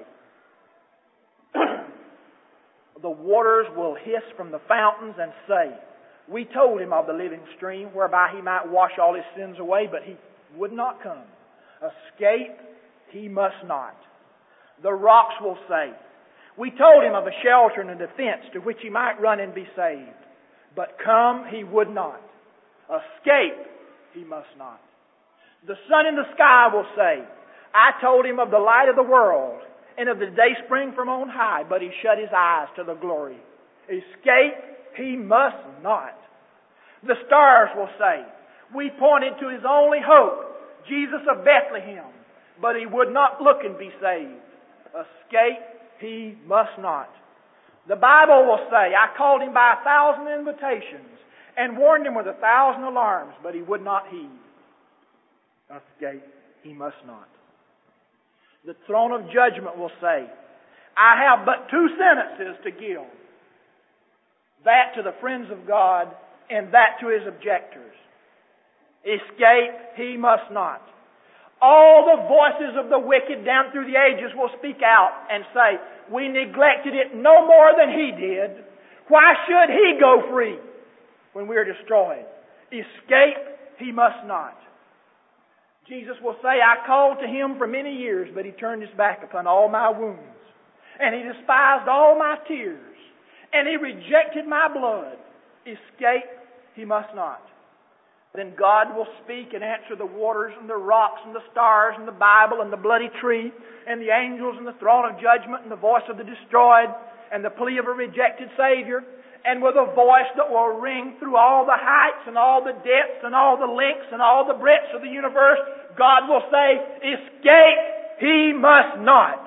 B: The waters will hiss from the fountains and say, we told him of the living stream whereby he might wash all his sins away, but he would not come. Escape he must not. The rocks will say, we told him of a shelter and a defense to which he might run and be saved, but come he would not. Escape he must not. The sun in the sky will say, I told him of the light of the world and of the day spring from on high, but he shut his eyes to the glory. Escape he must not. The stars will say, we pointed to his only hope, Jesus of Bethlehem, but he would not look and be saved. Escape he must not. The Bible will say, I called him by a thousand invitations and warned him with a thousand alarms, but he would not heed. Escape he must not. The throne of judgment will say, I have but two sentences to give. That to the friends of God and that to his objectors. Escape he must not. All the voices of the wicked down through the ages will speak out and say, we neglected it no more than he did. Why should he go free when we are destroyed? Escape he must not. Jesus will say, I called to him for many years, but he turned his back upon all my wounds. And he despised all my tears. And he rejected my blood. Escape he must not. Then God will speak and answer the waters and the rocks and the stars and the Bible and the bloody tree and the angels and the throne of judgment and the voice of the destroyed and the plea of a rejected Savior. And with a voice that will ring through all the heights and all the depths and all the lengths and all the breadths of the universe, God will say, escape he must not.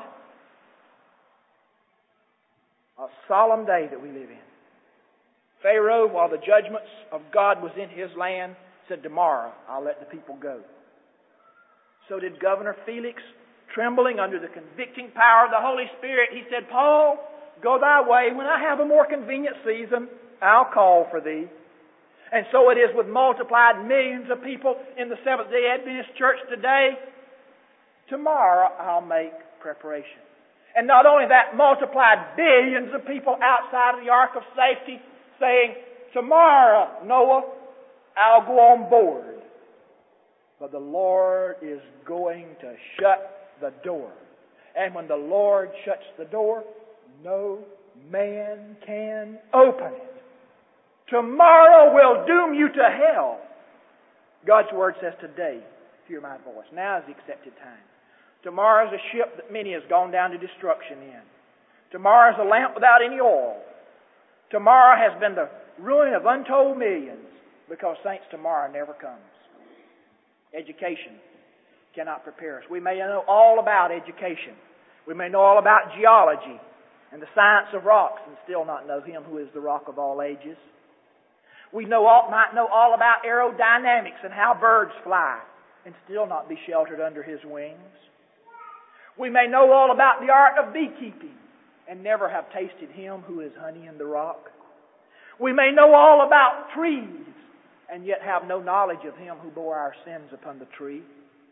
B: A solemn day that we live in. Pharaoh, while the judgments of God was in his land, said, tomorrow I'll let the people go. So did Governor Felix, trembling under the convicting power of the Holy Spirit. He said, Paul, go thy way. When I have a more convenient season, I'll call for thee. And so it is with multiplied millions of people in the Seventh-day Adventist Church today. Tomorrow I'll make preparation. And not only that, multiplied billions of people outside of the ark of safety saying, tomorrow, Noah, I'll go on board. But the Lord is going to shut the door. And when the Lord shuts the door, no man can open it. Tomorrow will doom you to hell. God's Word says today, hear my voice. Now is the accepted time. Tomorrow is a ship that many has gone down to destruction in. Tomorrow is a lamp without any oil. Tomorrow has been the ruin of untold millions because, saints, tomorrow never comes. Education cannot prepare us. We may know all about education. We may know all about geology and the science of rocks and still not know Him who is the rock of all ages. We know all, might know all about aerodynamics and how birds fly and still not be sheltered under His wings. We may know all about the art of beekeeping and never have tasted Him who is honey in the rock. We may know all about trees and yet have no knowledge of Him who bore our sins upon the tree.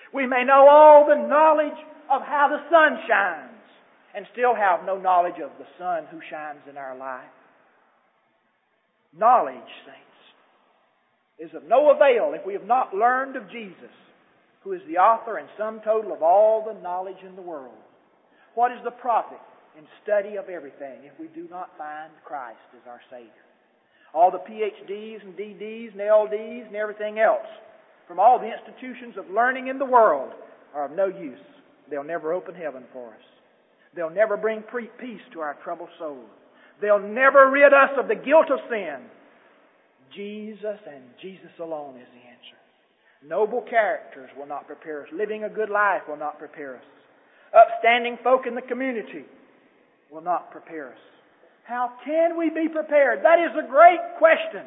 B: We may know all the knowledge of how the sun shines and still have no knowledge of the sun who shines in our life. Knowledge, saints, is of no avail if we have not learned of Jesus, who is the author and sum total of all the knowledge in the world. What is the profit in study of everything if we do not find Christ as our Savior? All the P H Ds and D Ds and L Ds and everything else from all the institutions of learning in the world are of no use. They'll never open heaven for us. They'll never bring peace to our troubled soul. They'll never rid us of the guilt of sin. Jesus and Jesus alone is the answer. Noble characters will not prepare us. Living a good life will not prepare us. Upstanding folk in the community will not prepare us. How can we be prepared? That is a great question.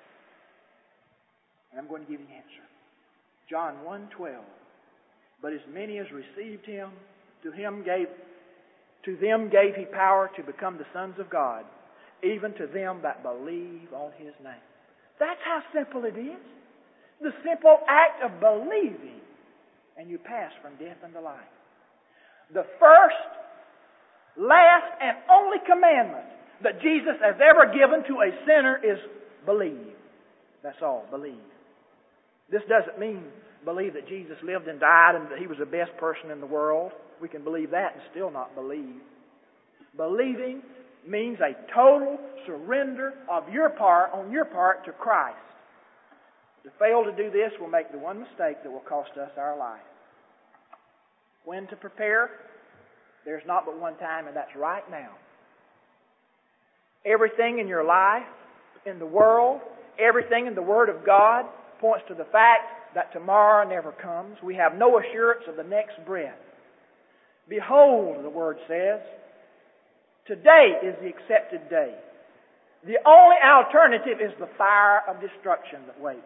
B: And I'm going to give you the answer. John one twelve. But as many as received Him, to him gave to them gave He power to become the sons of God, even to them that believe on His name. That's how simple it is. The simple act of believing, and you pass from death unto life. The first, last, and only commandment that Jesus has ever given to a sinner is believe. That's all, believe. This doesn't mean believe that Jesus lived and died and that He was the best person in the world. We can believe that and still not believe. Believing means a total surrender of your part, on your part, to Christ. To fail to do this will make the one mistake that will cost us our life. When to prepare? There's not but one time, and that's right now. Everything in your life, in the world, everything in the Word of God points to the fact that tomorrow never comes. We have no assurance of the next breath. Behold, the Word says, today is the accepted day. The only alternative is the fire of destruction that waits.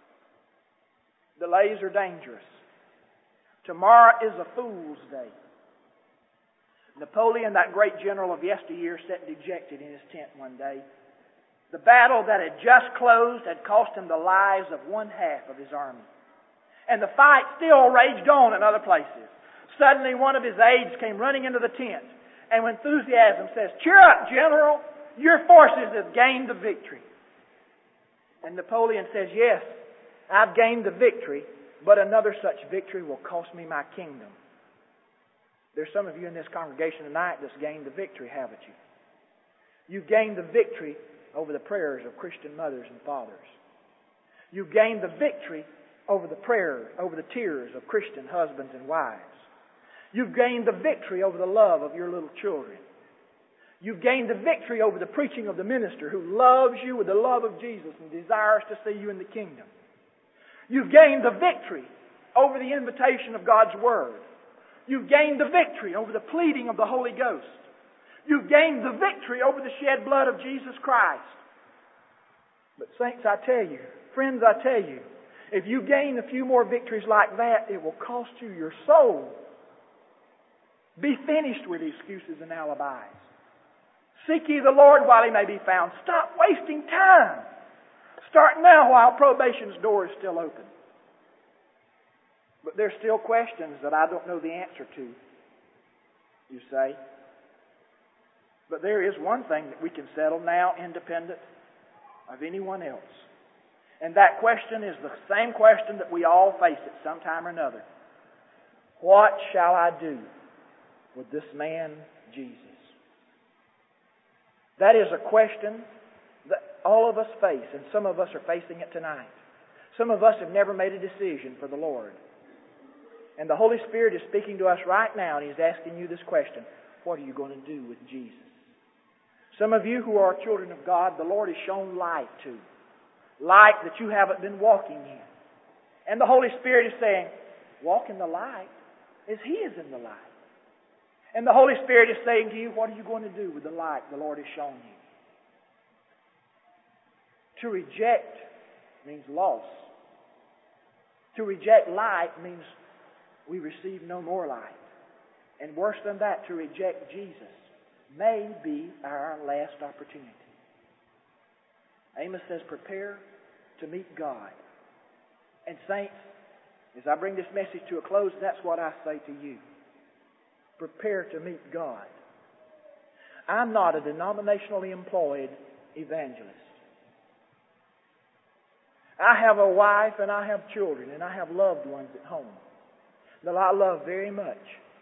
B: Delays are dangerous. Tomorrow is a fool's day. Napoleon, that great general of yesteryear, sat dejected in his tent one day. The battle that had just closed had cost him the lives of one half of his army. And the fight still raged on in other places. Suddenly one of his aides came running into the tent and with enthusiasm says, "Cheer up, General! Your forces have gained the victory." And Napoleon says, "Yes, I've gained the victory, but another such victory will cost me my kingdom." There's some of you in this congregation tonight that's gained the victory, haven't you? You've gained the victory over the prayers of Christian mothers and fathers. You've gained the victory over the prayer, over the tears of Christian husbands and wives. You've gained the victory over the love of your little children. You've gained the victory over the preaching of the minister who loves you with the love of Jesus and desires to see you in the kingdom. You've gained the victory over the invitation of God's Word. You've gained the victory over the pleading of the Holy Ghost. You've gained the victory over the shed blood of Jesus Christ. But saints, I tell you, friends, I tell you, if you gain a few more victories like that, it will cost you your soul. Be finished with excuses and alibis. Seek ye the Lord while He may be found. Stop wasting time. Start now while probation's door is still open. But there's still questions that I don't know the answer to, you say. But there is one thing that we can settle now independent of anyone else. And that question is the same question that we all face at some time or another. What shall I do with this man, Jesus? That is a question that all of us face, and some of us are facing it tonight. Some of us have never made a decision for the Lord. And the Holy Spirit is speaking to us right now, and He's asking you this question. What are you going to do with Jesus? Some of you who are children of God, the Lord has shown light to. Light that you haven't been walking in. And the Holy Spirit is saying, walk in the light as He is in the light. And the Holy Spirit is saying to you, what are you going to do with the light the Lord has shown you? To reject means loss. To reject light means we receive no more light. And worse than that, to reject Jesus may be our last opportunity. Amos says, prepare to meet God. And saints, As I bring this message to a close, that's what I say to you. Prepare to meet God. I'm not a denominationally employed evangelist. I have a wife and I have children and I have loved ones at home that I love very much.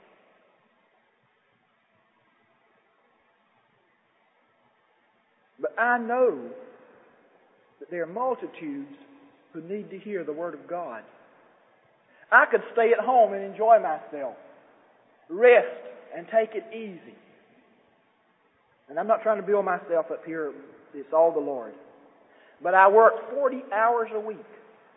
B: But I know that there are multitudes who need to hear the Word of God. I could stay at home and enjoy myself, rest and take it easy. And I'm not trying to build myself up here. It's all the Lord. But I work forty hours a week.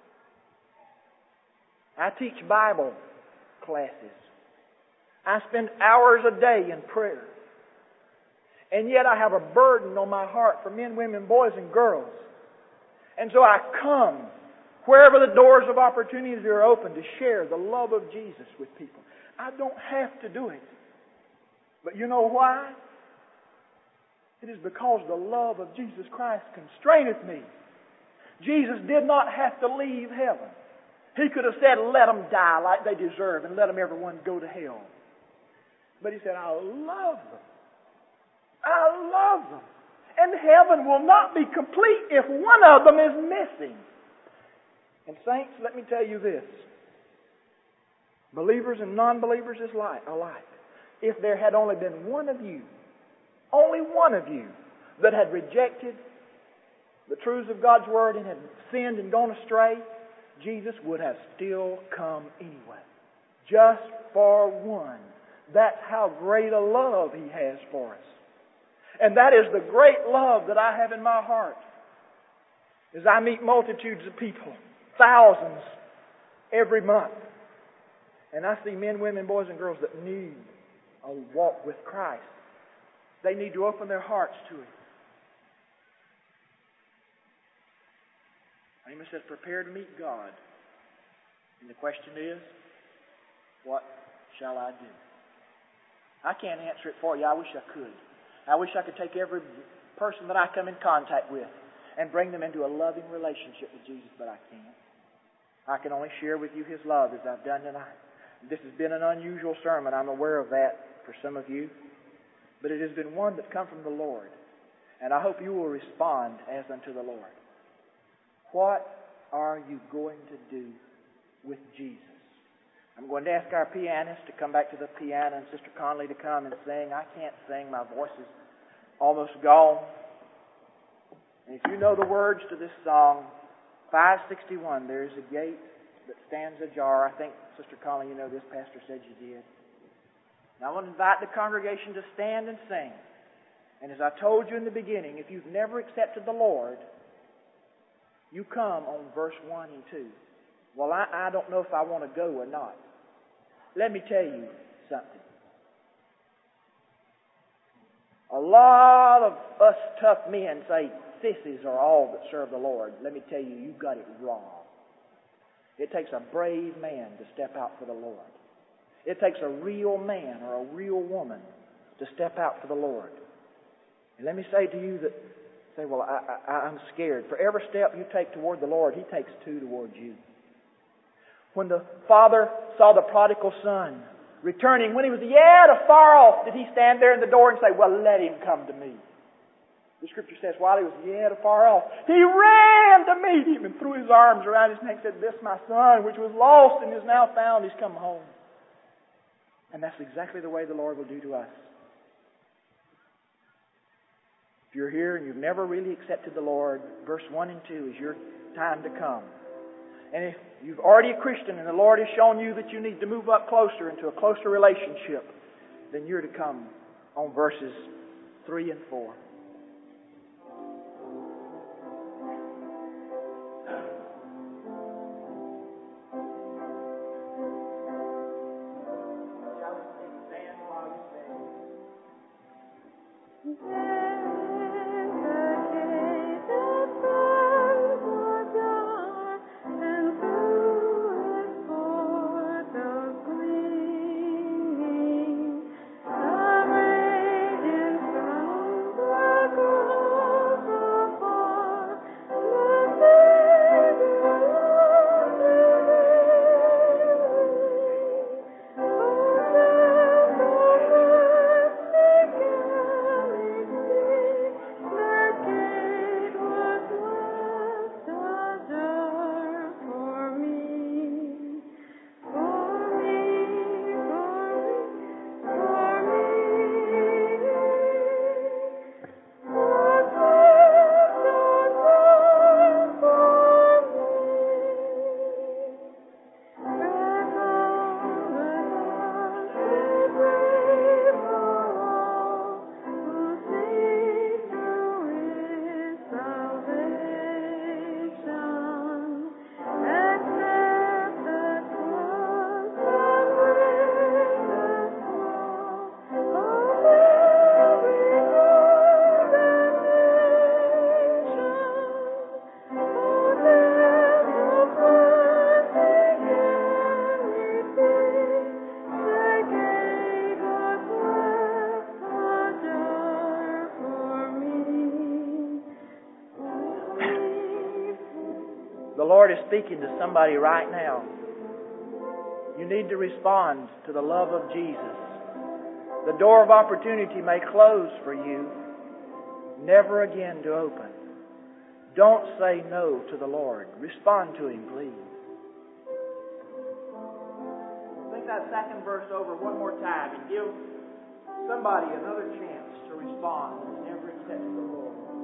B: I teach Bible classes. I spend hours a day in prayer. And yet I have a burden on my heart for men, women, boys, and girls. And so I come wherever the doors of opportunities are open to share the love of Jesus with people. I don't have to do it. But you know why? It is because the love of Jesus Christ constraineth me. Jesus did not have to leave heaven. He could have said, let them die like they deserve and let them everyone go to hell. But He said, I love them. I love them. And heaven will not be complete if one of them is missing. And saints, let me tell you this. Believers and non-believers is alike. If there had only been one of you, only one of you, that had rejected the truths of God's Word and had sinned and gone astray, Jesus would have still come anyway. Just for one. That's how great a love He has for us. And that is the great love that I have in my heart. As I meet multitudes of people, thousands every month, and I see men, women, boys, and girls that need a walk with Christ. They need to open their hearts to Him. Amos says, prepare to meet God. And the question is, what shall I do? I can't answer it for you. I wish I could. I wish I could take every person that I come in contact with and bring them into a loving relationship with Jesus, but I can't. I can only share with you His love as I've done tonight. This has been an unusual sermon. I'm aware of that for some of you. But it has been one that's come from the Lord. And I hope you will respond as unto the Lord. What are you going to do with Jesus? I'm going to ask our pianist to come back to the piano and Sister Conley to come and sing. I can't sing. My voice is almost gone. And if you know the words to this song, five sixty-one, there is a gate that stands ajar. I think, Sister Conley, you know this. Pastor said you did. And I want to invite the congregation to stand and sing. And as I told you in the beginning, if you've never accepted the Lord, you come on verse one and two. Well, I, I don't know if I want to go or not. Let me tell you something. A lot of us tough men say sissies are all that serve the Lord. Let me tell you, you got it wrong. It takes a brave man to step out for the Lord. It takes a real man or a real woman to step out for the Lord. And let me say to you that, say, well, I, I, I'm scared. For every step you take toward the Lord, He takes two towards you. When the father saw the prodigal son returning, when he was yet afar off, did he stand there in the door and say, well, let him come to me? The Scripture says, while he was yet afar off, he ran to meet him and threw his arms around his neck and said, this my son, which was lost and is now found, he's come home. And that's exactly the way the Lord will do to us. If you're here and you've never really accepted the Lord, verse one and two is your time to come. And if you've already a Christian and the Lord has shown you that you need to move up closer into a closer relationship, then you're to come on verses three and four.
C: Thank you.
B: The Lord is speaking to somebody right now. You need to respond to the love of Jesus. The door of opportunity may close for you, never again to open. Don't say no to the Lord. Respond to Him, please. Think that second verse over one more time and give somebody another chance to respond and never accept the Lord.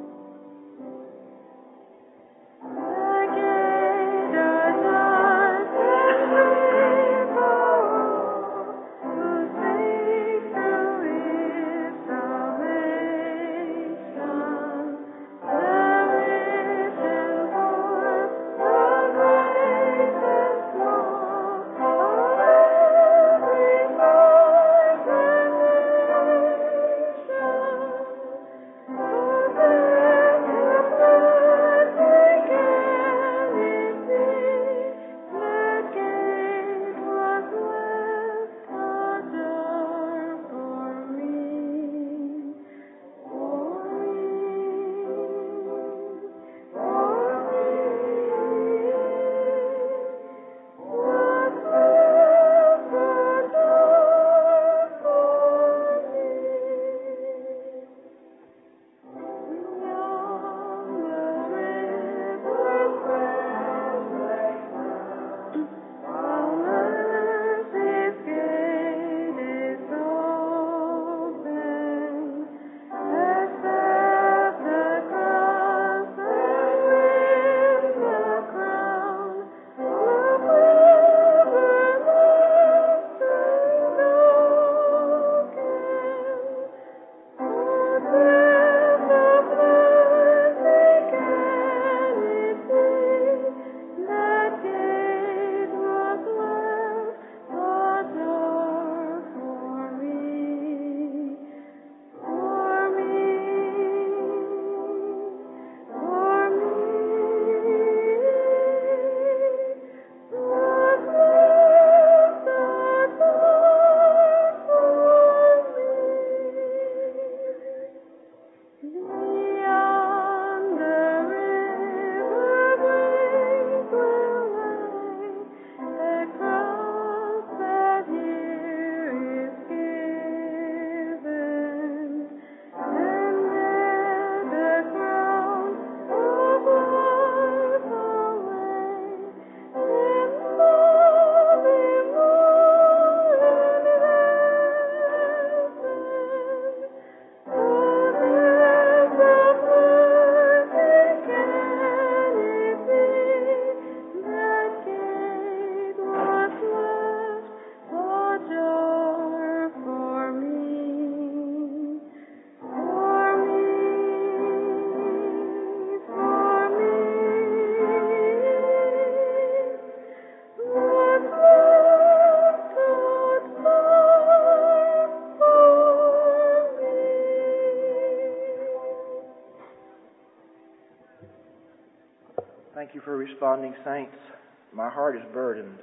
B: Thank you for responding, saints. My heart is burdened.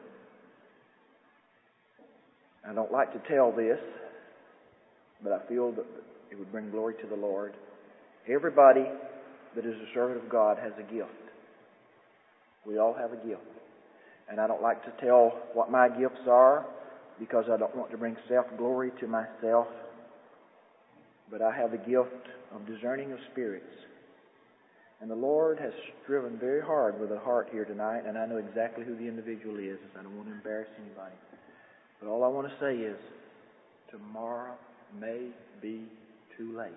B: I don't like to tell this, but I feel that it would bring glory to the Lord. Everybody that is a servant of God has a gift. We all have a gift. And I don't like to tell what my gifts are because I don't want to bring self-glory to myself. But I have the gift of discerning of spirits. And the Lord has striven very hard with a heart here tonight, and I know exactly who the individual is. I don't want to embarrass anybody. But all I want to say is, tomorrow may be too late.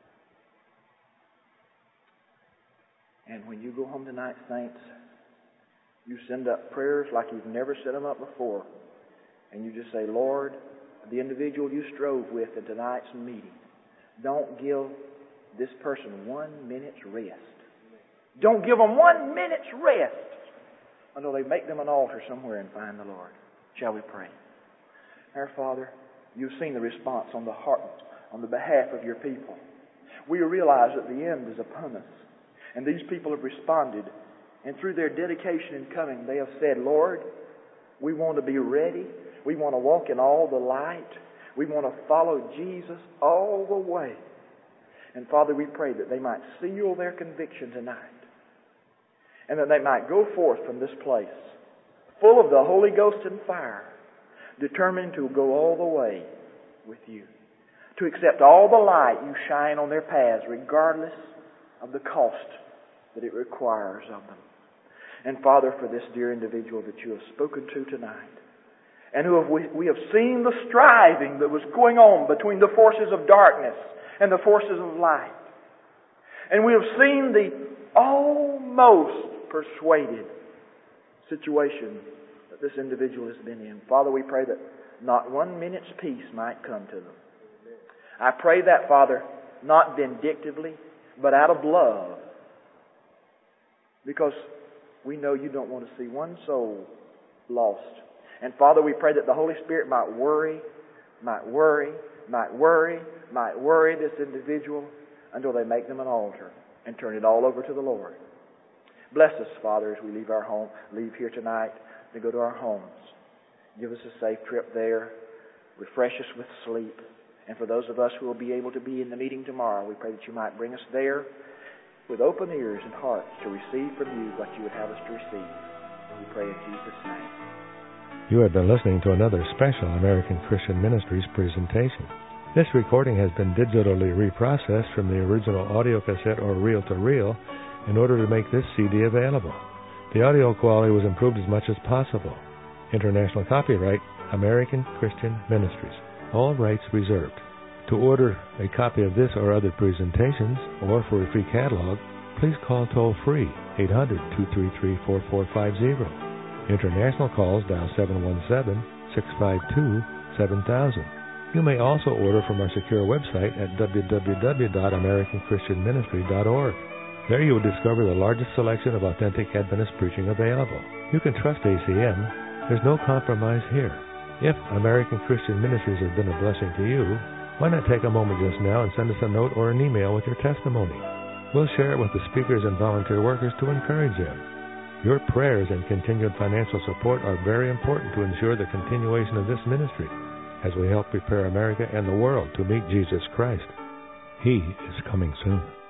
B: And when you go home tonight, saints, you send up prayers like you've never sent them up before. And you just say, Lord, the individual you strove with at tonight's meeting, don't give this person one minute's rest. Don't give them one minute's rest until they make them an altar somewhere and find the Lord. Shall we pray? Our Father, you've seen the response on the heart, on the behalf of your people. We realize that the end is upon us. And these people have responded. And through their dedication in coming, they have said, Lord, we want to be ready. We want to walk in all the light. We want to follow Jesus all the way. And Father, we pray that they might seal their conviction tonight. and that they might go forth from this place, full of the Holy Ghost and fire, determined to go all the way with you, to accept all the light you shine on their paths, regardless of the cost that it requires of them. And Father, for this dear individual that you have spoken to tonight, and who have we, we have seen the striving that was going on between the forces of darkness and the forces of light. And we have seen the almost persuaded situation that this individual has been in. Father, we pray that not one minute's peace might come to them. I pray that, Father, not vindictively, but out of love. Because we know you don't want to see one soul lost. And Father, we pray that the Holy Spirit might worry, might worry, might worry, might worry this individual until they make them an altar and turn it all over to the Lord. Bless us, Father, as we leave our home, leave here tonight to go to our homes. Give us a safe trip there. Refresh us with sleep. And for those of us who will be able to be in the meeting tomorrow, we pray that you might bring us there with open ears and hearts to receive from you what you would have us to receive. We pray in Jesus' name.
C: You have been listening to another special American Christian Ministries presentation. This recording has been digitally reprocessed from the original audio cassette or reel-to-reel in order to make this C D available. The audio quality was improved as much as possible. International copyright, American Christian Ministries. All rights reserved. To order a copy of this or other presentations, or for a free catalog, please call toll-free eight hundred, two three three, four four five zero. International calls dial seven one seven, six five two, seven thousand. You may also order from our secure website at w w w dot american christian ministry dot org. There you will discover the largest selection of authentic Adventist preaching available. You can trust A C M. There's no compromise here. If American Christian Ministries has been a blessing to you, why not take a moment just now and send us a note or an email with your testimony? We'll share it with the speakers and volunteer workers to encourage them. Your prayers and continued financial support are very important to ensure the continuation of this ministry as we help prepare America and the world to meet Jesus Christ. He is coming soon.